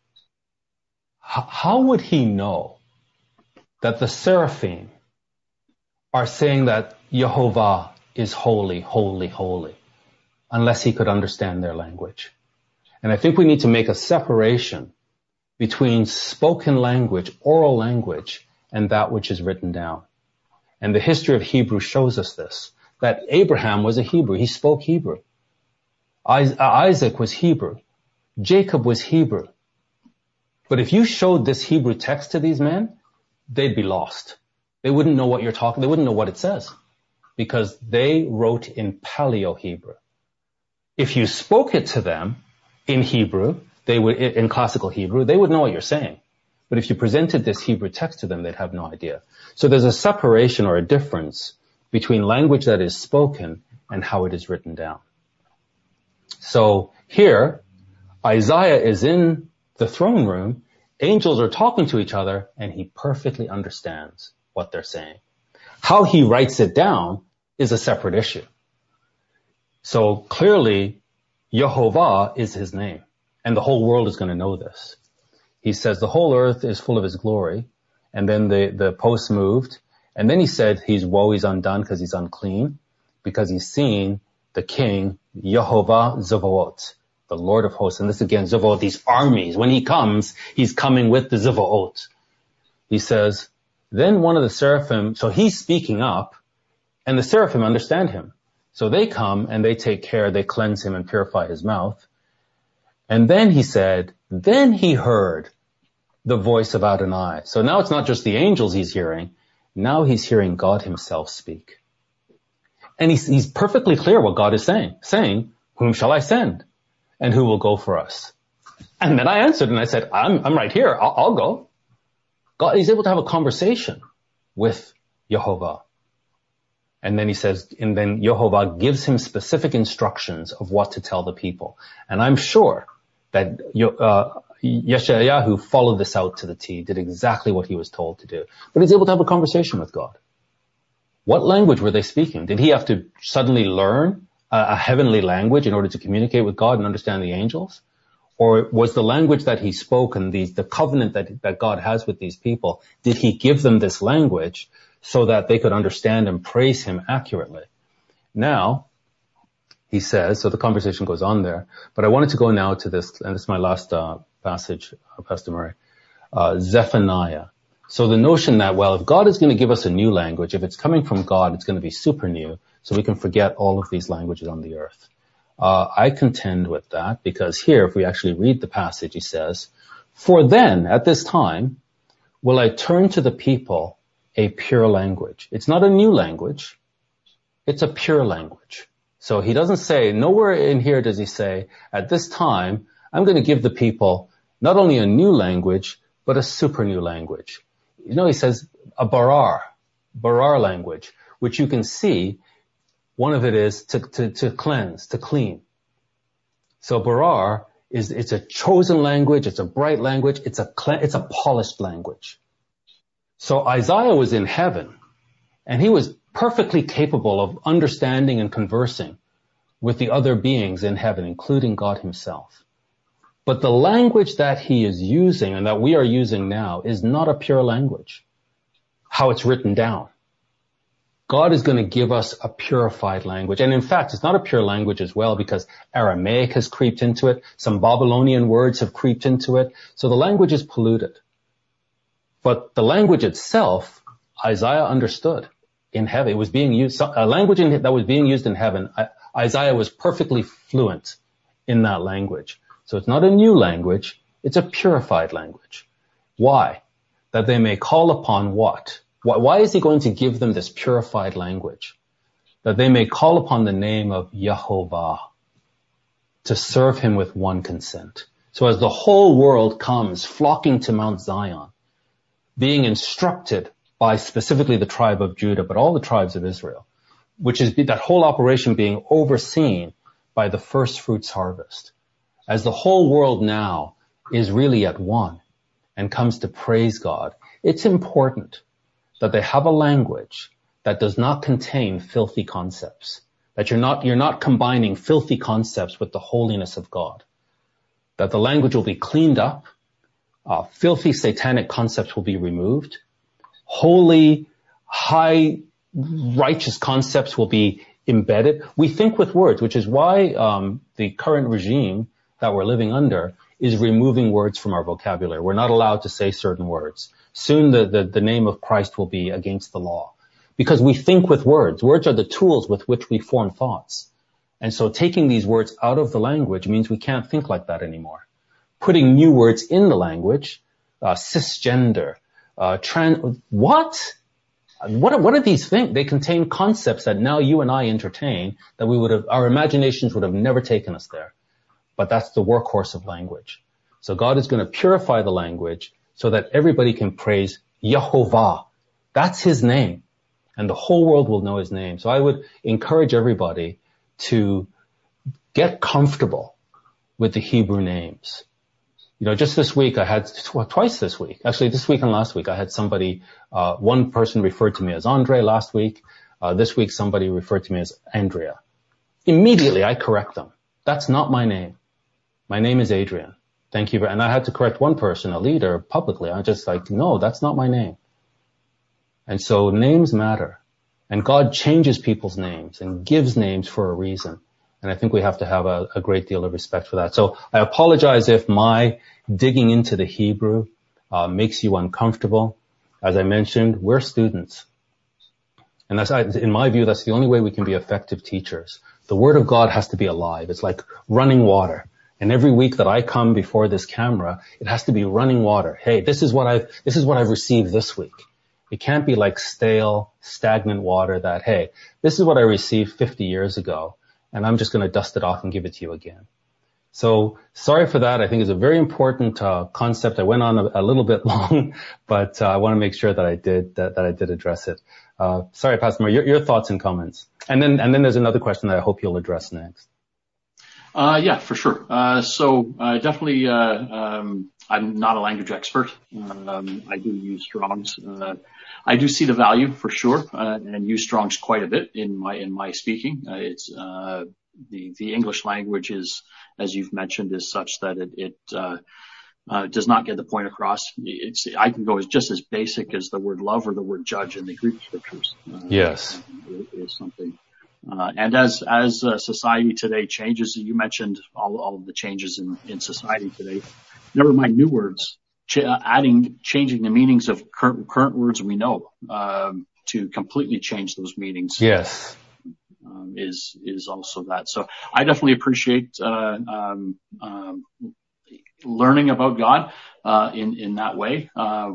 How would he know that the seraphim are saying that Yehovah is holy, holy, holy, unless he could understand their language? And I think we need to make a separation between spoken language, oral language, and that which is written down. And the history of Hebrew shows us this, that Abraham was a Hebrew. He spoke Hebrew. Isaac was Hebrew. Jacob was Hebrew. But if you showed this Hebrew text to these men, they'd be lost. They wouldn't know what you're talking, they wouldn't know what it says, because they wrote in Paleo-Hebrew. If you spoke it to them in Hebrew, they would, in classical Hebrew, they would know what you're saying. But if you presented this Hebrew text to them, they'd have no idea. So there's a separation or a difference between language that is spoken and how it is written down. So here, Isaiah is in the throne room, angels are talking to each other, and he perfectly understands what they're saying. How he writes it down is a separate issue. So clearly, Yehovah is his name, and the whole world is going to know this. He says the whole earth is full of his glory, and then the post moved, and then he said he's undone because he's unclean, because he's seen the king, Yehovah Zevaot, the Lord of hosts. And this again, Zevaot, these armies. When he comes, he's coming with the Zevaot. He says, then one of the seraphim, so he's speaking up, and the seraphim understand him. So they come and they take care, they cleanse him and purify his mouth. And then he said, then he heard the voice of Adonai. So now it's not just the angels he's hearing. Now he's hearing God himself speak. And he's perfectly clear what God is saying, whom shall I send? And who will go for us? And then I answered and I said, I'm right here. I'll go. God, he's able to have a conversation with Yehovah. And then he says, and then Yehovah gives him specific instructions of what to tell the people. And I'm sure that Yeshayahu, who followed this out to the T, did exactly what he was told to do. But he's able to have a conversation with God. What language were they speaking? Did he have to suddenly learn a heavenly language in order to communicate with God and understand the angels? Or was the language that he spoke and the covenant that God has with these people, did he give them this language so that they could understand and praise him accurately? Now, he says, so the conversation goes on there, but I wanted to go now to this, and this is my last passage, Pastor Murray, Zephaniah. So the notion that, well, if God is going to give us a new language, if it's coming from God, it's going to be super new, so we can forget all of these languages on the earth. I contend with that, because here, if we actually read the passage, he says, for then, at this time, will I turn to the people a pure language. It's not a new language. It's a pure language. So he doesn't say, nowhere in here does he say, at this time, I'm going to give the people not only a new language, but a super new language. You know, he says a barar language, which you can see, one of it is to cleanse, to clean. So barar it's a chosen language, it's a bright language, it's a polished language. So Isaiah was in heaven, and he was perfectly capable of understanding and conversing with the other beings in heaven, including God himself. But the language that he is using and that we are using now is not a pure language, how it's written down. God is going to give us a purified language. And in fact, it's not a pure language as well, because Aramaic has creeped into it. Some Babylonian words have creeped into it. So the language is polluted. But the language itself, Isaiah understood in heaven. It was being used, a language that was being used in heaven. Isaiah was perfectly fluent in that language. So it's not a new language. It's a purified language. Why? That they may call upon what? Why is he going to give them this purified language? That they may call upon the name of Yehovah, to serve him with one consent. So as the whole world comes flocking to Mount Zion, being instructed by specifically the tribe of Judah, but all the tribes of Israel, which is that whole operation being overseen by the first fruits harvest. As the whole world now is really at one and comes to praise God, it's important that they have a language that does not contain filthy concepts, that you're not combining filthy concepts with the holiness of God, that the language will be cleaned up, filthy satanic concepts will be removed, holy, high, righteous concepts will be embedded. We think with words, which is why the current regime that we're living under is removing words from our vocabulary. We're not allowed to say certain words. Soon the name of Christ will be against the law, because we think with words. Words are the tools with which we form thoughts. And so taking these words out of the language means we can't think like that anymore. Putting new words in the language, cisgender, what are these things? They contain concepts that now you and I entertain that our imaginations would have never taken us there. But that's the workhorse of language. So God is going to purify the language so that everybody can praise Yehovah. That's his name. And the whole world will know his name. So I would encourage everybody to get comfortable with the Hebrew names. Just this week I had, twice this week, actually this week and last week, I had somebody, one person referred to me as Andre last week. This week somebody referred to me as Andrea. Immediately I correct them. That's not my name. My name is Adrian. Thank you. And I had to correct one person, a leader, publicly. I'm just like, no, that's not my name. And so names matter. And God changes people's names and gives names for a reason. And I think we have to have a great deal of respect for that. So I apologize if my digging into the Hebrew makes you uncomfortable. As I mentioned, we're students. And in my view, that's the only way we can be effective teachers. The Word of God has to be alive. It's like running water. And every week that I come before this camera, it has to be running water. Hey, this is what I've received this week. It can't be like stale, stagnant water that, hey, this is what I received 50 years ago, and I'm just going to dust it off and give it to you again. So sorry for that. I think it's a very important concept. I went on a little bit long, but I want to make sure that I did address it. Sorry, Pastor Moore, your thoughts and comments. And then there's another question that I hope you'll address next. Yeah, for sure. So definitely, I'm not a language expert. I do use Strong's. I do see the value for sure, and use Strong's quite a bit in my speaking. It's the English language is, as you've mentioned, is such that it does not get the point across. I can go just as basic as the word love or the word judge in the Greek scriptures. Yes, is something. And as society today changes, you mentioned all of the changes in society today. Never mind new words, changing the meanings of current words we know to completely change those meanings. Yes, is also that. So I definitely appreciate learning about God in that way.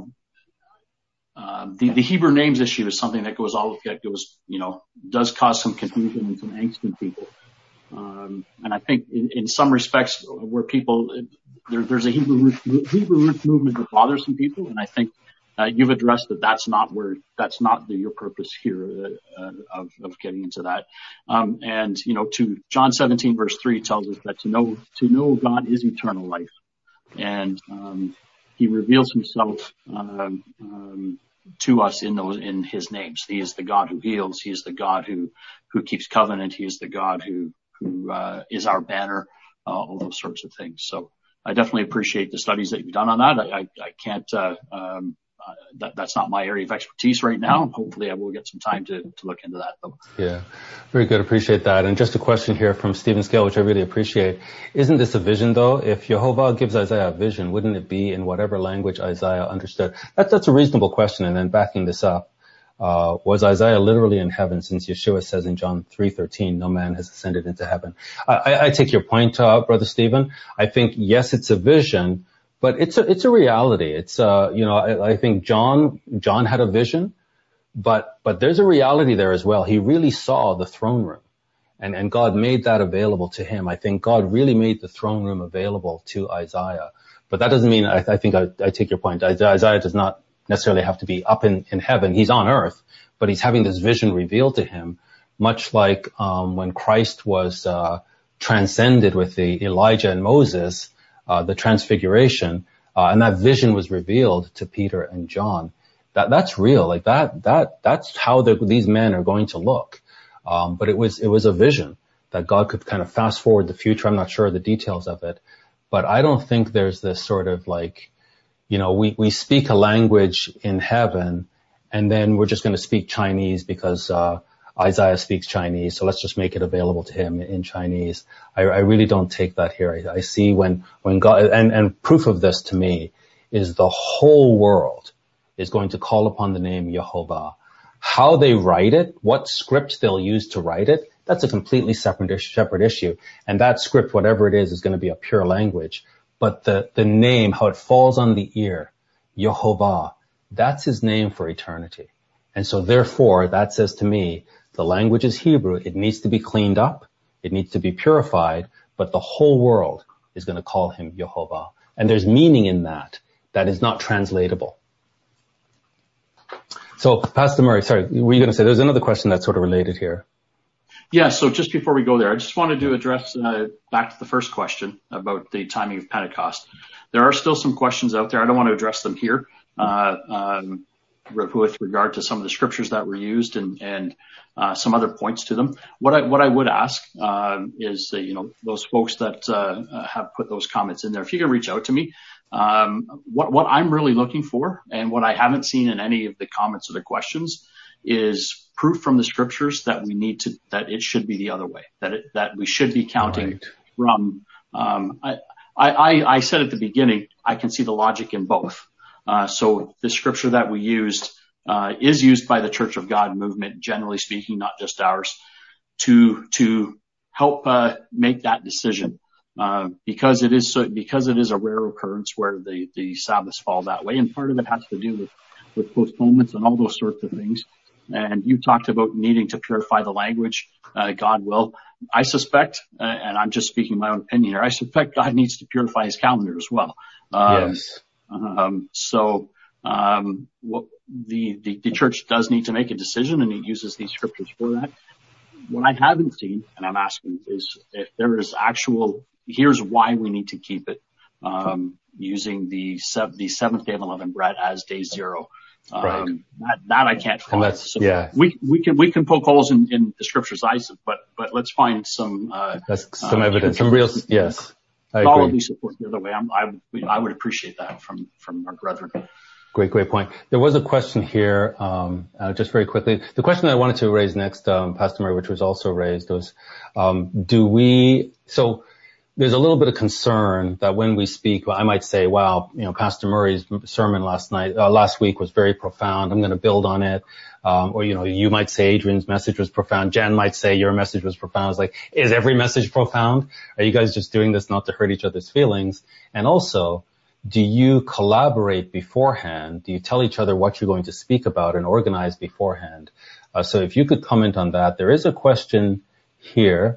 The Hebrew names issue is something that does cause some confusion and some angst in people. And I think in some respects where there's a Hebrew root movement that bothers some people. And I think, you've addressed that's not your purpose here, of getting into that. And, to John 17 verse 3 tells us that to know God is eternal life. And, he reveals himself, to us in his names. He is the God who heals. He is the God who keeps covenant. He is the God who is our banner, all those sorts of things. So I definitely appreciate the studies that you've done on that. I can't, that's not my area of expertise right now. Hopefully I will get some time to look into that though. Yeah, very good. Appreciate that. And just a question here from Stephen Scale, which I really appreciate. Isn't this a vision though? If Jehovah gives Isaiah a vision, wouldn't it be in whatever language Isaiah understood? That's a reasonable question. And then backing this up, was Isaiah literally in heaven, since Yeshua says in John 3:13, no man has ascended into heaven? I take your point, Brother Stephen. I think, yes, it's a vision, but it's a reality. It's, I think John had a vision, but there's a reality there as well. He really saw the throne room, and God made that available to him. I think God really made the throne room available to Isaiah. But that doesn't mean, I think I take your point. Isaiah does not necessarily have to be up in heaven. He's on earth, but he's having this vision revealed to him, much like when Christ was transcended with the Elijah and Moses, the transfiguration, and that vision was revealed to Peter and John. That's real. Like that's how these men are going to look. But it was a vision that God could kind of fast forward the future. I'm not sure of the details of it, but I don't think there's this sort of like, we speak a language in heaven and then we're just going to speak Chinese because, Isaiah speaks Chinese. So let's just make it available to him in Chinese. I really don't take that here. I see when God, and proof of this to me is the whole world is going to call upon the name Jehovah. How they write it, what script they'll use to write it, that's a completely separate issue. And that script, whatever it is going to be a pure language. But the name, how it falls on the ear, Jehovah, that's his name for eternity. And so therefore, that says to me, the language is Hebrew. It needs to be cleaned up. It needs to be purified. But the whole world is going to call him Jehovah. And there's meaning in that is not translatable. So, Pastor Murray, sorry, were you going to say, there's another question that's sort of related here. Yeah, so just before we go there, I just wanted to address back to the first question about the timing of Pentecost. There are still some questions out there. I don't want to address them here with regard to some of the scriptures that were used and some other points to them. What I would ask is, those folks that have put those comments in there, if you can reach out to me, what I'm really looking for and what I haven't seen in any of the comments or the questions is proof from the scriptures that that it should be the other way, that we should be counting from, I said at the beginning, I can see the logic in both. So the scripture that we used, is used by the Church of God movement, generally speaking, not just ours, to help, make that decision. Because it is a rare occurrence where the Sabbaths fall that way. And part of it has to do with postponements and all those sorts of things. And you talked about needing to purify the language. God will. I suspect, and I'm just speaking my own opinion here, I suspect God needs to purify his calendar as well. Yes. The church does need to make a decision, and it uses these scriptures for that. What I haven't seen, and I'm asking, is if there is here's why we need to keep it, using the seventh day of unleavened bread as day zero. Right. That I can't find. So yeah. We can poke holes in the scriptures, but let's find some, some evidence, some real, yes. I solidly agree. support the other way. I would appreciate that from our brethren. Great point. There was a question here, just very quickly. The question I wanted to raise next, Pastor Murray, which was also raised, was, so there's a little bit of concern that when we speak, I might say, wow, Pastor Murray's sermon last week was very profound. I'm going to build on it. Or, you might say Adrian's message was profound. Jan might say your message was profound. It's like, is every message profound? Are you guys just doing this not to hurt each other's feelings? And also, do you collaborate beforehand? Do you tell each other what you're going to speak about and organize beforehand? So if you could comment on that. There is a question here.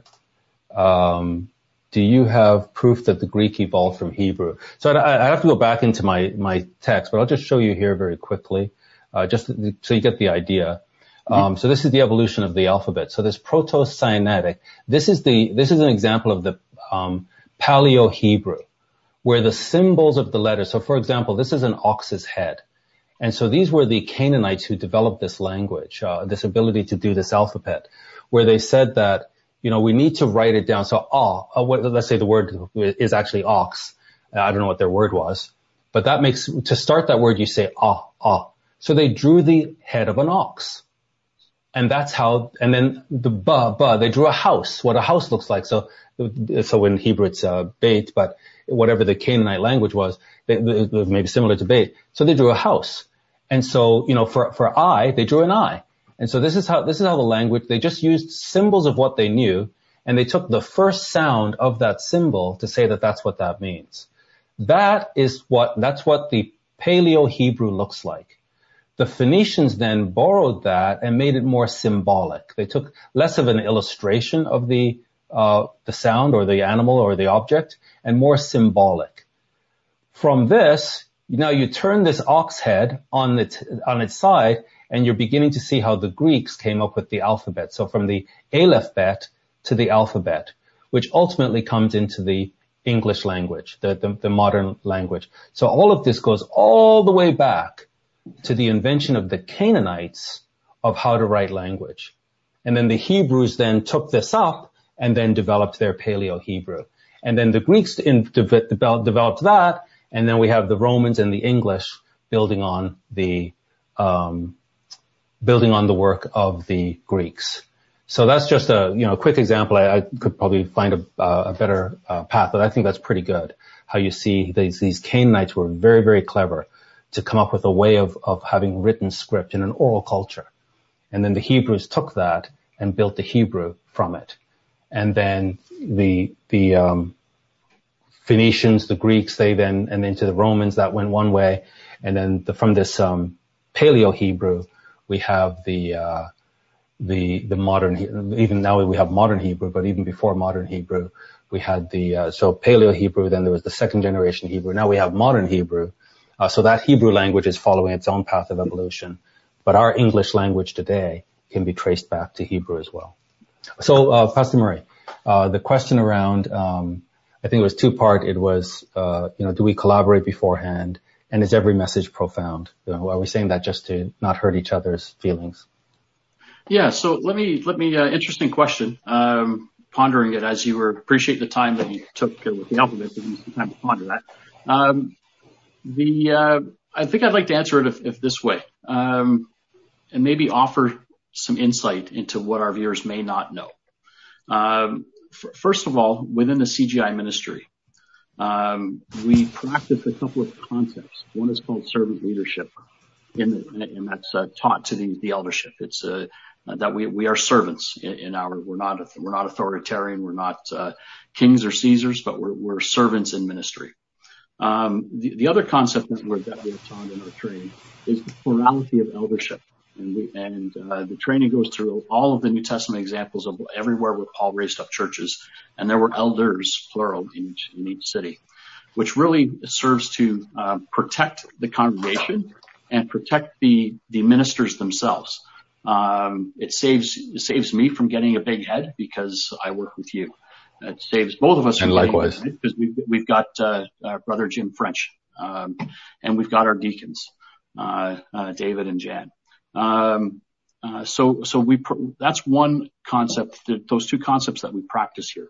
Do you have proof that the Greek evolved from Hebrew? So I have to go back into my text, but I'll just show you here very quickly, just so you get the idea. So this is the evolution of the alphabet. So this Proto-Sinaitic, this is an example of the Paleo-Hebrew, where the symbols of the letters, so for example, this is an ox's head. And so these were the Canaanites who developed this language, this ability to do this alphabet, where they said that, we need to write it down. So, let's say the word is actually ox. I don't know what their word was, But to start that word, you say, ah, ah. So they drew the head of an ox. And that's how, and then the ba, they drew a house, what a house looks like. So in Hebrew it's beit, but whatever the Canaanite language was, it was maybe similar to beit. So they drew a house. And so, for eye, they drew an eye. And so this is how the language, they just used symbols of what they knew, and they took the first sound of that symbol to say that that's what that means. That's what the Paleo-Hebrew looks like. The Phoenicians then borrowed that and made it more symbolic. They took less of an illustration of the sound or the animal or the object and more symbolic. From this, now you turn this ox head on its side, and you're beginning to see how the Greeks came up with the alphabet. So from the Aleph Bet to the alphabet, which ultimately comes into the English language, the modern language. So all of this goes all the way back to the invention of the Canaanites of how to write language. And then the Hebrews then took this up and then developed their Paleo-Hebrew. And then the Greeks developed that, and then we have the Romans and the English building on the work of the Greeks. So that's just a quick example. I could probably find a better path, but I think that's pretty good. How you see these Canaanites were very, very clever to come up with a way of having written script in an oral culture. And then the Hebrews took that and built the Hebrew from it. And then the Phoenicians, the Greeks, and then to the Romans, that went one way. And then from this Paleo-Hebrew, we have the modern, even now we have modern Hebrew, but even before modern Hebrew, we had so Paleo-Hebrew, then there was the second generation Hebrew. Now we have modern Hebrew. So that Hebrew language is following its own path of evolution. But our English language today can be traced back to Hebrew as well. So, Pastor Murray, the question around, I think it was two-part. It was, do we collaborate beforehand? And is every message profound? Are we saying that just to not hurt each other's feelings? Yeah. So let me, interesting question. Pondering it as you appreciate the time that you took with the alphabet, to give you some time to ponder that. I think I'd like to answer it if this way, and maybe offer some insight into what our viewers may not know. First of all, within the CGI ministry, we practice a couple of concepts. One is called servant leadership, and that's taught to the eldership. It's that we are servants we're not authoritarian, we're not kings or Caesars, but we're servants in ministry. The other concept that we're taught in our training is the plurality of eldership. And the training goes through all of the New Testament examples of everywhere where Paul raised up churches, and there were elders, plural, in each city, which really serves to protect the congregation and protect the ministers themselves. It saves me from getting a big head because I work with you. It saves both of us from getting a big head because we've got Brother Jim French, and we've got our deacons, David and Jan. So that's one concept, those two concepts that we practice here.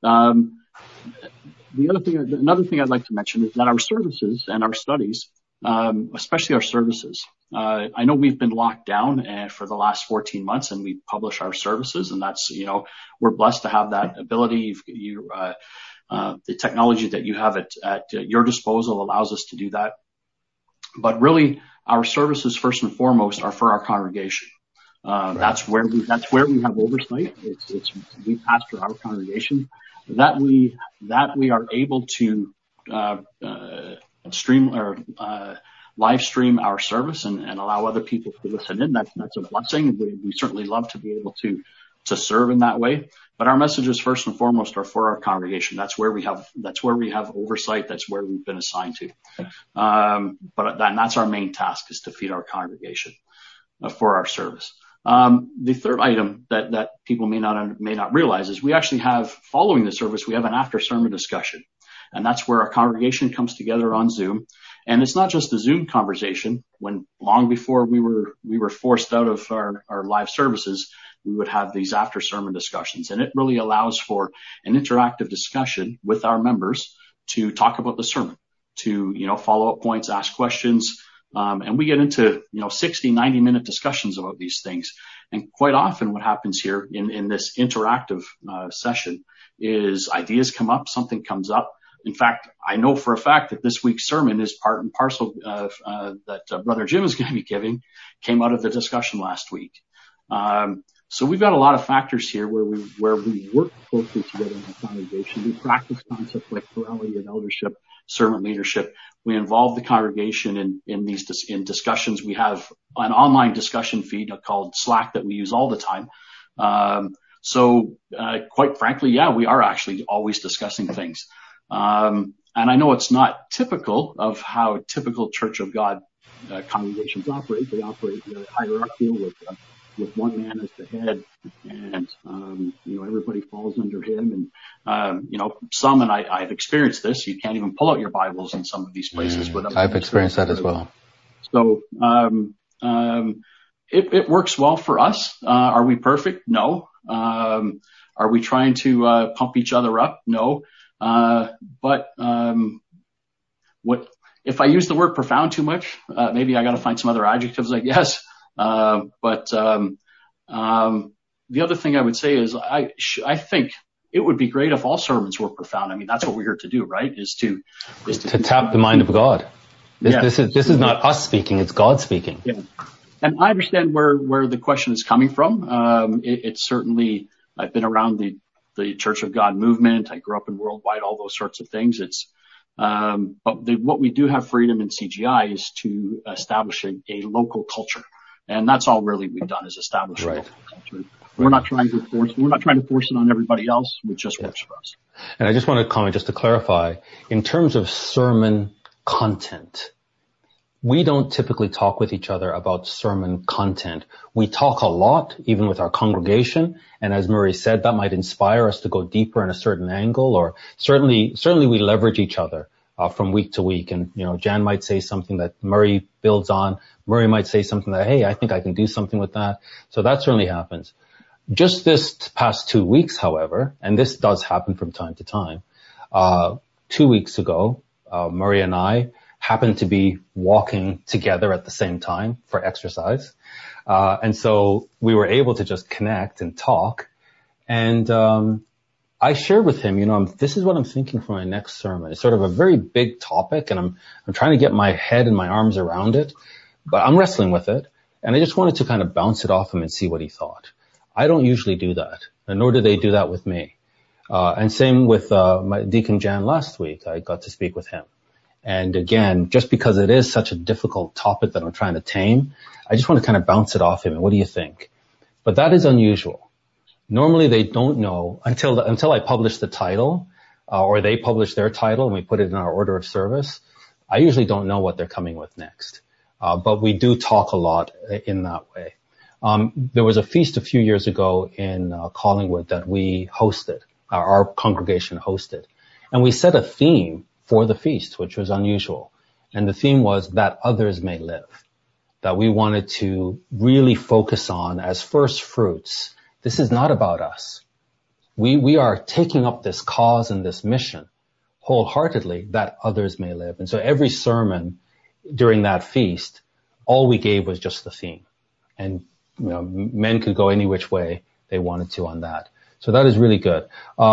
Another thing I'd like to mention is that our services and our studies, especially our services, I know we've been locked down for the last 14 months and we publish our services, and that's, we're blessed to have that ability. The technology that you have at your disposal allows us to do that. But really, our services first and foremost are for our congregation. Right. That's where we have oversight. We pastor our congregation, that we are able to stream or live stream our service and allow other people to listen in. That's a blessing. We certainly love to be able to serve in that way. But our messages first and foremost are for our congregation. That's where we have oversight. That's where we've been assigned to. But that's our main task, is to feed our congregation for our service. The third item that people may not realize is we actually have, following the service, we have an after sermon discussion. And that's where our congregation comes together on Zoom. And it's not just a Zoom conversation. When long before we were forced out of our live services, we would have these after sermon discussions. And it really allows for an interactive discussion with our members to talk about the sermon, to, follow up points, ask questions. And we get into, 60, 90-minute discussions about these things. And quite often what happens here in this interactive session is ideas come up, something comes up. In fact, I know for a fact that this week's sermon is part and parcel that Brother Jim is going to be giving, came out of the discussion last week. So we've got a lot of factors here where we work closely together in the congregation. We practice concepts like plurality of eldership, servant leadership. We involve the congregation in discussions. We have an online discussion feed called Slack that we use all the time. So quite frankly, yeah, we are actually always discussing things. And I know it's not typical of how typical Church of God congregations operate. They operate hierarchical with one man as the head, and everybody falls under him. And some, and I've experienced this. You can't even pull out your Bibles in some of these places. I've experienced that as well. So it works well for us. Are we perfect? No. Are we trying to pump each other up? No. But what if I use the word profound too much? Maybe I got to find some other adjectives, I guess. But the other thing I would say is I think it would be great if all sermons were profound. I mean, that's what we're here to do, right? Is to tap the mind of God. This is not us speaking; it's God speaking. Yeah. And I understand where the question is coming from. It's certainly, I've been around the Church of God movement. I grew up in Worldwide, all those sorts of things. But what we do have freedom in CGI is to establish a local culture. And that's all really we've done is establish a local culture. We're not trying to force it on everybody else. It just works for us. And I just want to comment, just to clarify, in terms of sermon content, we don't typically talk with each other about sermon content. We talk a lot, even with our congregation. And as Murray said, that might inspire us to go deeper in a certain angle, or certainly we leverage each other from week to week. And, Jan might say something that Murray builds on. Murray might say something that, hey, I think I can do something with that. So that certainly happens. Just this past 2 weeks, however, and this does happen from time to time, 2 weeks ago, Murray and I happened to be walking together at the same time for exercise. And so we were able to just connect and talk. And I shared with him, this is what I'm thinking for my next sermon. It's sort of a very big topic, and I'm trying to get my head and my arms around it, but I'm wrestling with it. And I just wanted to kind of bounce it off him and see what he thought. I don't usually do that, and nor do they do that with me. And same with my Deacon Jan last week. I got to speak with him. And again, just because it is such a difficult topic that I'm trying to tame, I just want to kind of bounce it off him. And what do you think? But that is unusual. Normally they don't know until I publish the title, or they publish their title and we put it in our order of service. I usually don't know what they're coming with next. But we do talk a lot in that way. There was a feast a few years ago in Collingwood that we hosted, our congregation hosted. And we set a theme for the feast, which was unusual. And the theme was that others may live. That we wanted to really focus on as first fruits. This is not about us. We are taking up this cause and this mission wholeheartedly that others may live. And so every sermon during that feast, all we gave was just the theme. And men could go any which way they wanted to on that. So that is really good.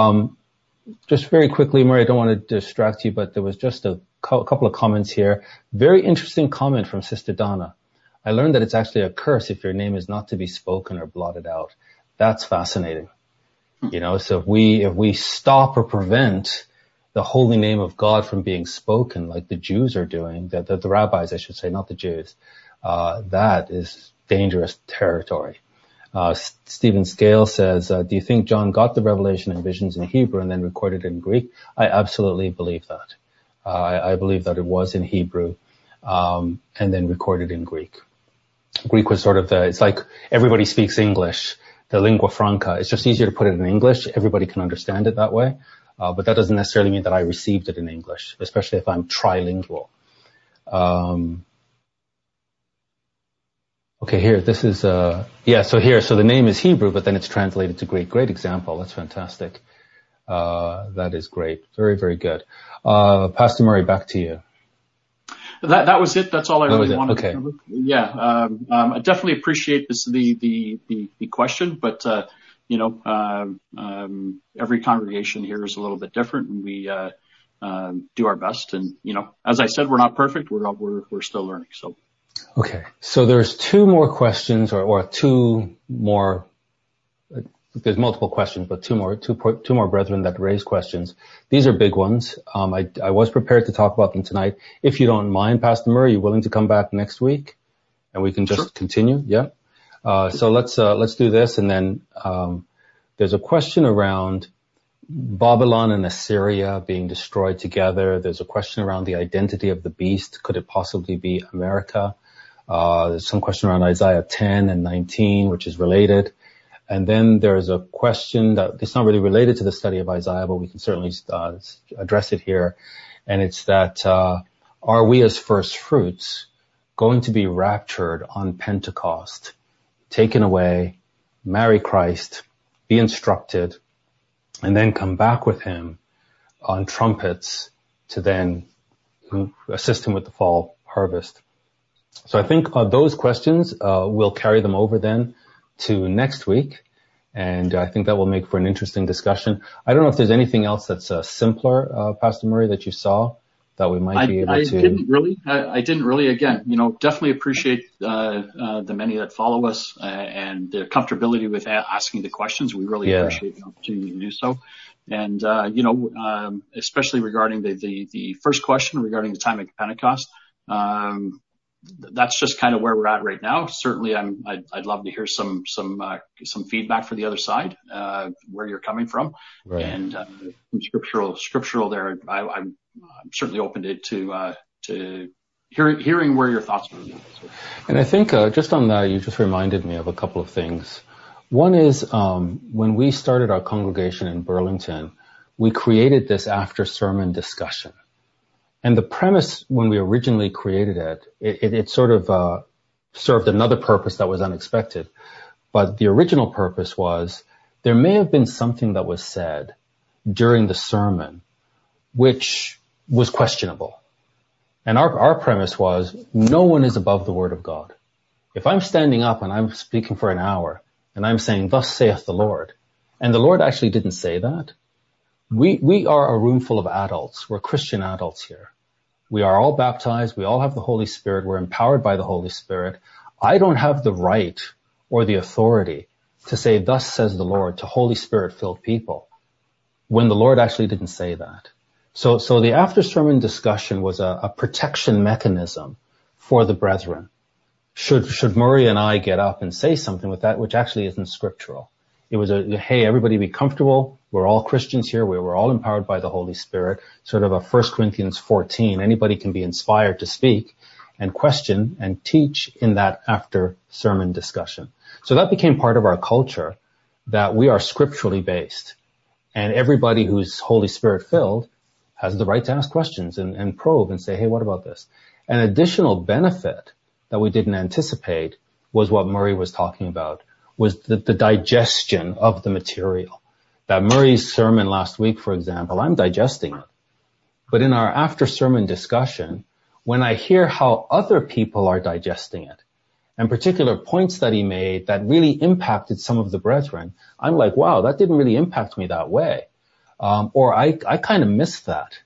Just very quickly, Murray, I don't want to distract you, but there was just a couple of comments here. Very interesting comment from Sister Donna. I learned that it's actually a curse if your name is not to be spoken or blotted out. That's fascinating. So if we stop or prevent the holy name of God from being spoken, like the Jews are doing, the rabbis, I should say, not the Jews, that is dangerous territory. Stephen Scale says, do you think John got the revelation and visions in Hebrew and then recorded it in Greek? I absolutely believe that. I believe that it was in Hebrew, and then recorded in Greek. Greek was sort of it's like everybody speaks English, the lingua franca. It's just easier to put it in English. Everybody can understand it that way. But that doesn't necessarily mean that I received it in English, especially if I'm trilingual. Okay, here, this is, so the name is Hebrew, but then it's translated to Greek. Great example. That's fantastic. That is great. Very, very good. Pastor Murray, back to you. that was it. That's all I really wanted okay. to cover. Yeah, I definitely appreciate the question, but every congregation here is a little bit different, and we do our best. And as I said, we're not perfect. We're still learning. So. Okay. So there's two more questions, or two more. There's multiple questions, but two more brethren that raised questions. These are big ones. I was prepared to talk about them tonight. If you don't mind, Pastor Murray, you willing to come back next week and we can just continue? Yeah. So let's do this. And then, there's a question around Babylon and Assyria being destroyed together. There's a question around the identity of the beast. Could it possibly be America? There's some question around Isaiah 10 and 19, which is related. And then there's a question that it's not really related to the study of Isaiah, but we can certainly address it here. And it's that, are we as first fruits going to be raptured on Pentecost, taken away, marry Christ, be instructed, and then come back with him on trumpets to then assist him with the fall harvest? So I think those questions, we'll carry them over then to next week, and I think that will make for an interesting discussion. I don't know if there's anything else that's simpler, Pastor Murray, that you saw that we might be able to. I didn't really. Again, definitely appreciate the many that follow us and their comfortability with asking the questions. We really appreciate the opportunity to do so. And especially regarding the first question regarding the time of Pentecost. That's just kind of where we're at right now. Certainly, I'd love to hear some feedback for the other side, where you're coming from, right. And some scriptural there. I'm certainly open to hearing where your thoughts are. And I think just on that, you just reminded me of a couple of things. One is when we started our congregation in Burlington, we created this after sermon discussion. And the premise, when we originally created it sort of served another purpose that was unexpected. But the original purpose was there may have been something that was said during the sermon which was questionable. And our premise was no one is above the Word of God. If I'm standing up and I'm speaking for an hour and I'm saying, "Thus saith the Lord," and the Lord actually didn't say that, we are a room full of adults. We're Christian adults here. We are all baptized. We all have the Holy Spirit. We're empowered by the Holy Spirit. I don't have the right or the authority to say, "Thus says the Lord," to Holy Spirit-filled people, when the Lord actually didn't say that. So the after-sermon discussion was a protection mechanism for the brethren. Should Murray and I get up and say something with that, which actually isn't scriptural. It was hey, everybody be comfortable. We're all Christians here. We're all empowered by the Holy Spirit. Sort of a 1 Corinthians 14. Anybody can be inspired to speak and question and teach in that after sermon discussion. So that became part of our culture, that we are scripturally based. And everybody who's Holy Spirit filled has the right to ask questions and probe and say, "Hey, what about this?" An additional benefit that we didn't anticipate was what Murray was talking about, was the digestion of the material. That Murray's sermon last week, for example, I'm digesting it. But in our after-sermon discussion, when I hear how other people are digesting it, and particular points that he made that really impacted some of the brethren, I'm like, wow, that didn't really impact me that way. Or I kind of missed that.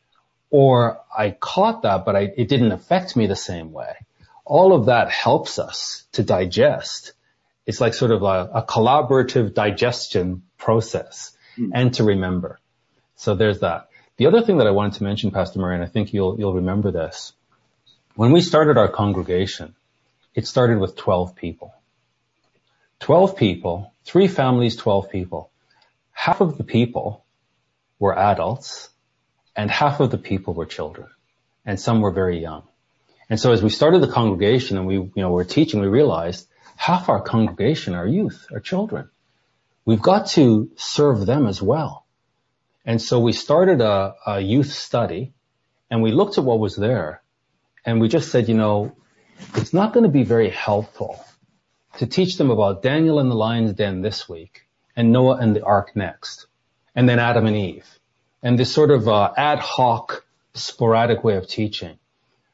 Or I caught that, but it didn't affect me the same way. All of that helps us to digest. It's like sort of a collaborative digestion process and to remember. So there's that. The other thing that I wanted to mention, Pastor Murray, and I think you'll remember this. When we started our congregation, it started with 12 people. 12 people, 3 families, 12 people. Half of the people were adults and half of the people were children, and some were very young. And so as we started the congregation and we were teaching, we realized half our congregation are youth, are children. We've got to serve them as well. And so we started a youth study, and we looked at what was there, and we just said, it's not going to be very helpful to teach them about Daniel and the lion's den this week, and Noah and the ark next, and then Adam and Eve, and this sort of ad hoc, sporadic way of teaching.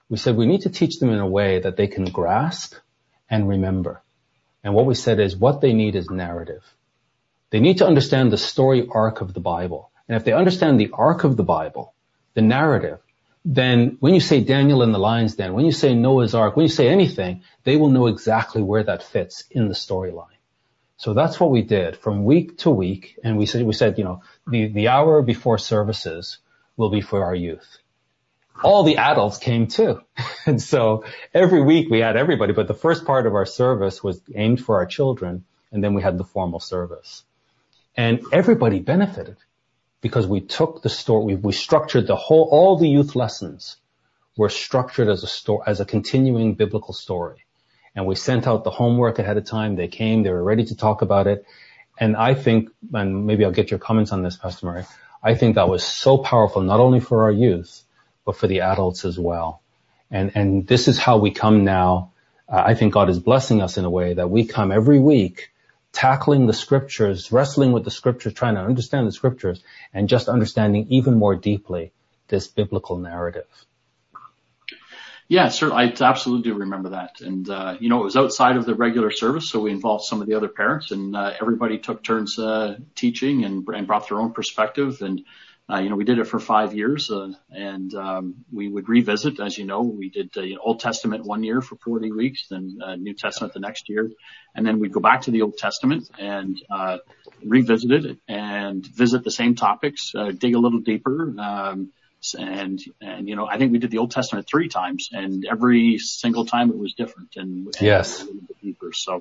we said we need to teach them in a way that they can grasp and remember. And what we said is what they need is narrative. They need to understand the story arc of the Bible. And if they understand the arc of the Bible, the narrative, then when you say Daniel in the lion's den, when you say Noah's Ark, when you say anything, they will know exactly where that fits in the storyline. So that's what we did from week to week. And we said, the hour before services will be for our youth. All the adults came too. And so every week we had everybody, but the first part of our service was aimed for our children. And then we had the formal service. And everybody benefited because we took the story, we structured all the youth lessons were structured as a continuing biblical story. And we sent out the homework ahead of time. They came, they were ready to talk about it. And I think, and maybe I'll get your comments on this, Pastor Murray, I think that was so powerful, not only for our youth, but for the adults as well. And this is how we come now. I think God is blessing us in a way that we come every week tackling the scriptures, wrestling with the scriptures, trying to understand the scriptures, and just understanding even more deeply this biblical narrative. Yeah, sir, I absolutely do remember that. And, it was outside of the regular service, so we involved some of the other parents, and everybody took turns teaching and brought their own perspective. And, we did it for 5 years, and we would revisit. As you know, we did Old Testament one year for 40 weeks, then New Testament the next year. And then we'd go back to the Old Testament and revisit it and visit the same topics, dig a little deeper. And I think we did the Old Testament 3 times, and every single time it was different and yes, a little bit deeper. So,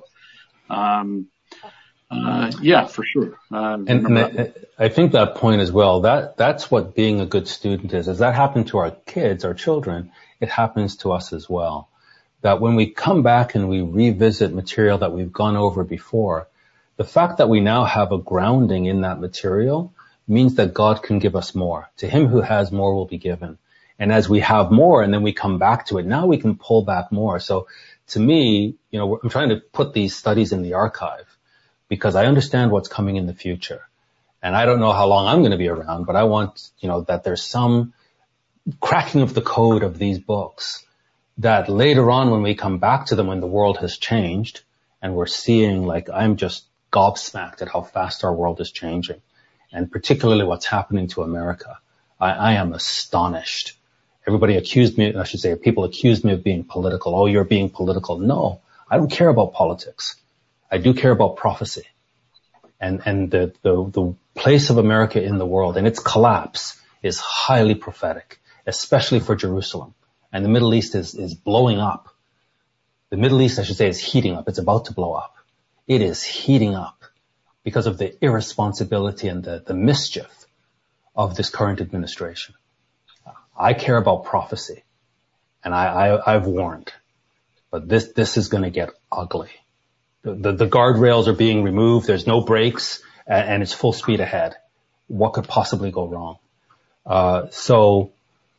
yeah, for sure. And I think that point as well, that's what being a good student is. As that happened to our kids, our children, it happens to us as well. That when we come back and we revisit material that we've gone over before, the fact that we now have a grounding in that material means that God can give us more. To him who has more will be given. And as we have more and then we come back to it, now we can pull back more. So to me, I'm trying to put these studies in the archive because I understand what's coming in the future. And I don't know how long I'm going to be around, but I want, that there's some cracking of the code of these books that later on when we come back to them when the world has changed and we're seeing I'm just gobsmacked at how fast our world is changing. And particularly what's happening to America. I am astonished. Everybody people accused me of being political. Oh, you're being political. No, I don't care about politics. I do care about prophecy. And the place of America in the world and its collapse is highly prophetic, especially for Jerusalem. And the Middle East is blowing up. The Middle East, is heating up. It's about to blow up. It is heating up because of the irresponsibility and the mischief of this current administration. I care about prophecy, and I've warned, but this is going to get ugly. The guardrails are being removed. There's no brakes, and it's full speed ahead. What could possibly go wrong? So,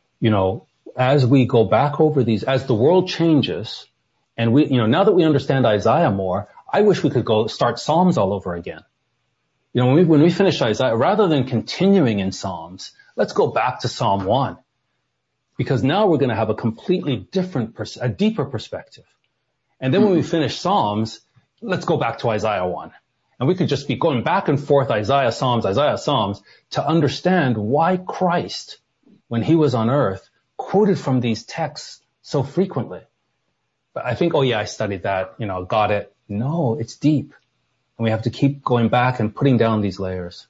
as we go back over these, as the world changes, and now that we understand Isaiah more, I wish we could go start Psalms all over again. When we finish Isaiah, rather than continuing in Psalms, let's go back to Psalm 1. Because now we're going to have a completely different, a deeper perspective. And then when we finish Psalms, let's go back to Isaiah 1. And we could just be going back and forth, Isaiah, Psalms, to understand why Christ, when he was on earth, quoted from these texts so frequently. But I think, I studied that, got it. No, it's deep. And we have to keep going back and putting down these layers.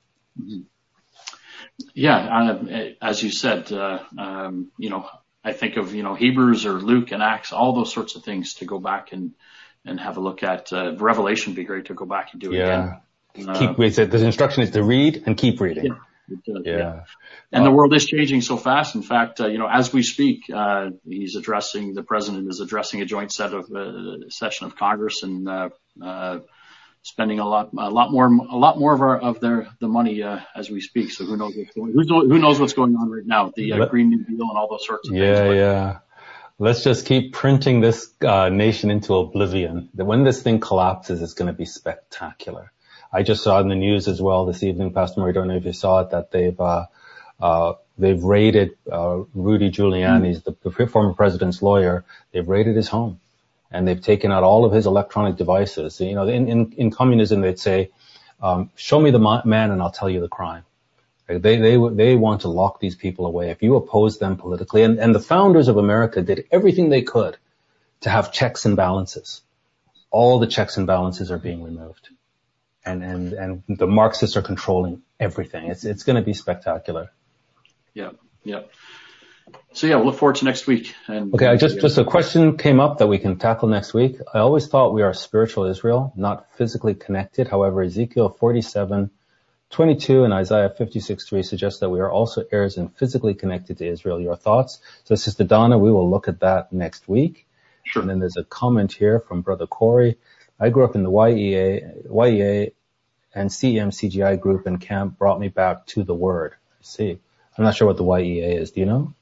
Yeah, as you said, I think of, Hebrews or Luke and Acts, all those sorts of things to go back and have a look at. Revelation would be great to go back and do again. The instruction is to read and keep reading. Yeah. And the world is changing so fast. In fact, as we speak, the president is addressing a joint session of Congress and, spending a lot more of the money, as we speak. So who knows what's going on right now? The Green New Deal and all those sorts of things. Yeah. Let's just keep printing this, nation into oblivion. That when this thing collapses, it's going to be spectacular. I just saw in the news as well this evening, Pastor Murray, I don't know if you saw it, that they've, They've raided Rudy Giuliani's, the former president's lawyer. They've raided his home, and they've taken out all of his electronic devices. You know, in communism, they'd say, "Show me the man, and I'll tell you the crime." They want to lock these people away. If you oppose them politically, and the founders of America did everything they could to have checks and balances. All the checks and balances are being removed, and the Marxists are controlling everything. It's going to be spectacular. Yeah. So we'll look forward to next week. Okay, just a question came up that we can tackle next week. I always thought we are spiritual Israel, not physically connected. However, Ezekiel 47:22 and Isaiah 56:3 suggest that we are also heirs and physically connected to Israel. Your thoughts? So, Sister Donna, we will look at that next week. Sure. And then there's a comment here from Brother Corey. I grew up in the YEA and CEM CGI group, and camp brought me back to the Word. I see. I'm not sure what the YEA is. Do you know?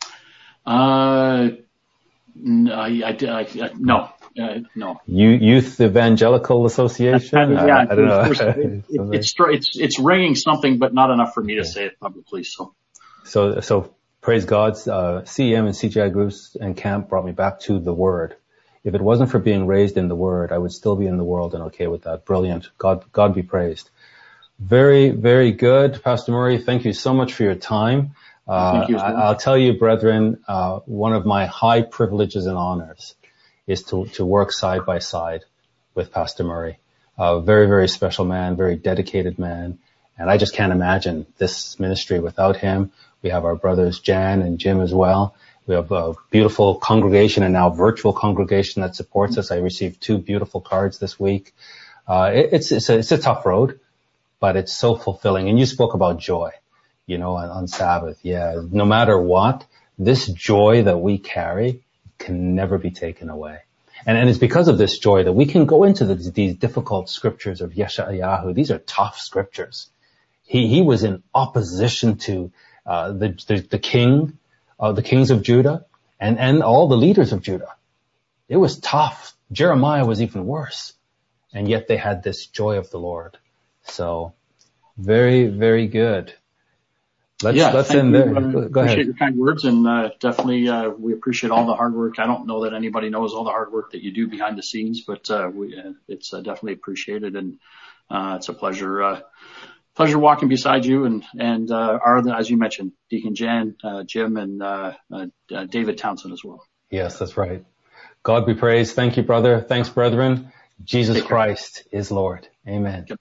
No. Youth Evangelical Association? Yeah, I don't know. It's ringing something, but not enough for me to say it publicly. So praise God. CEM and CGI groups and camp brought me back to the Word. If it wasn't for being raised in the Word, I would still be in the world and okay with that. Brilliant. God be praised. Very, very good. Pastor Murray, thank you so much for your time. Thank you. I'll tell you, brethren, one of my high privileges and honors is to work side by side with Pastor Murray. A very, very special man, very dedicated man. And I just can't imagine this ministry without him. We have our brothers Jan and Jim as well. We have a beautiful congregation and now virtual congregation that supports us. I received 2 beautiful cards this week. It's a tough road, but it's so fulfilling. And you spoke about joy, on Sabbath. Yeah. No matter what, this joy that we carry can never be taken away. And it's because of this joy that we can go into these difficult scriptures of Yeshayahu. These are tough scriptures. He was in opposition to the kings of Judah and all the leaders of Judah. It was tough. Jeremiah was even worse. And yet they had this joy of the Lord. So very, very good. Let's end there. Go ahead. Appreciate your kind words, and definitely we appreciate all the hard work. I don't know that anybody knows all the hard work that you do behind the scenes, but it's definitely appreciated, and it's a pleasure walking beside you and as you mentioned, Deacon Jan, Jim, and David Townsend as well. Yes, that's right. God be praised. Thank you, brother. Thanks, brethren. Jesus Christ is Lord. Amen.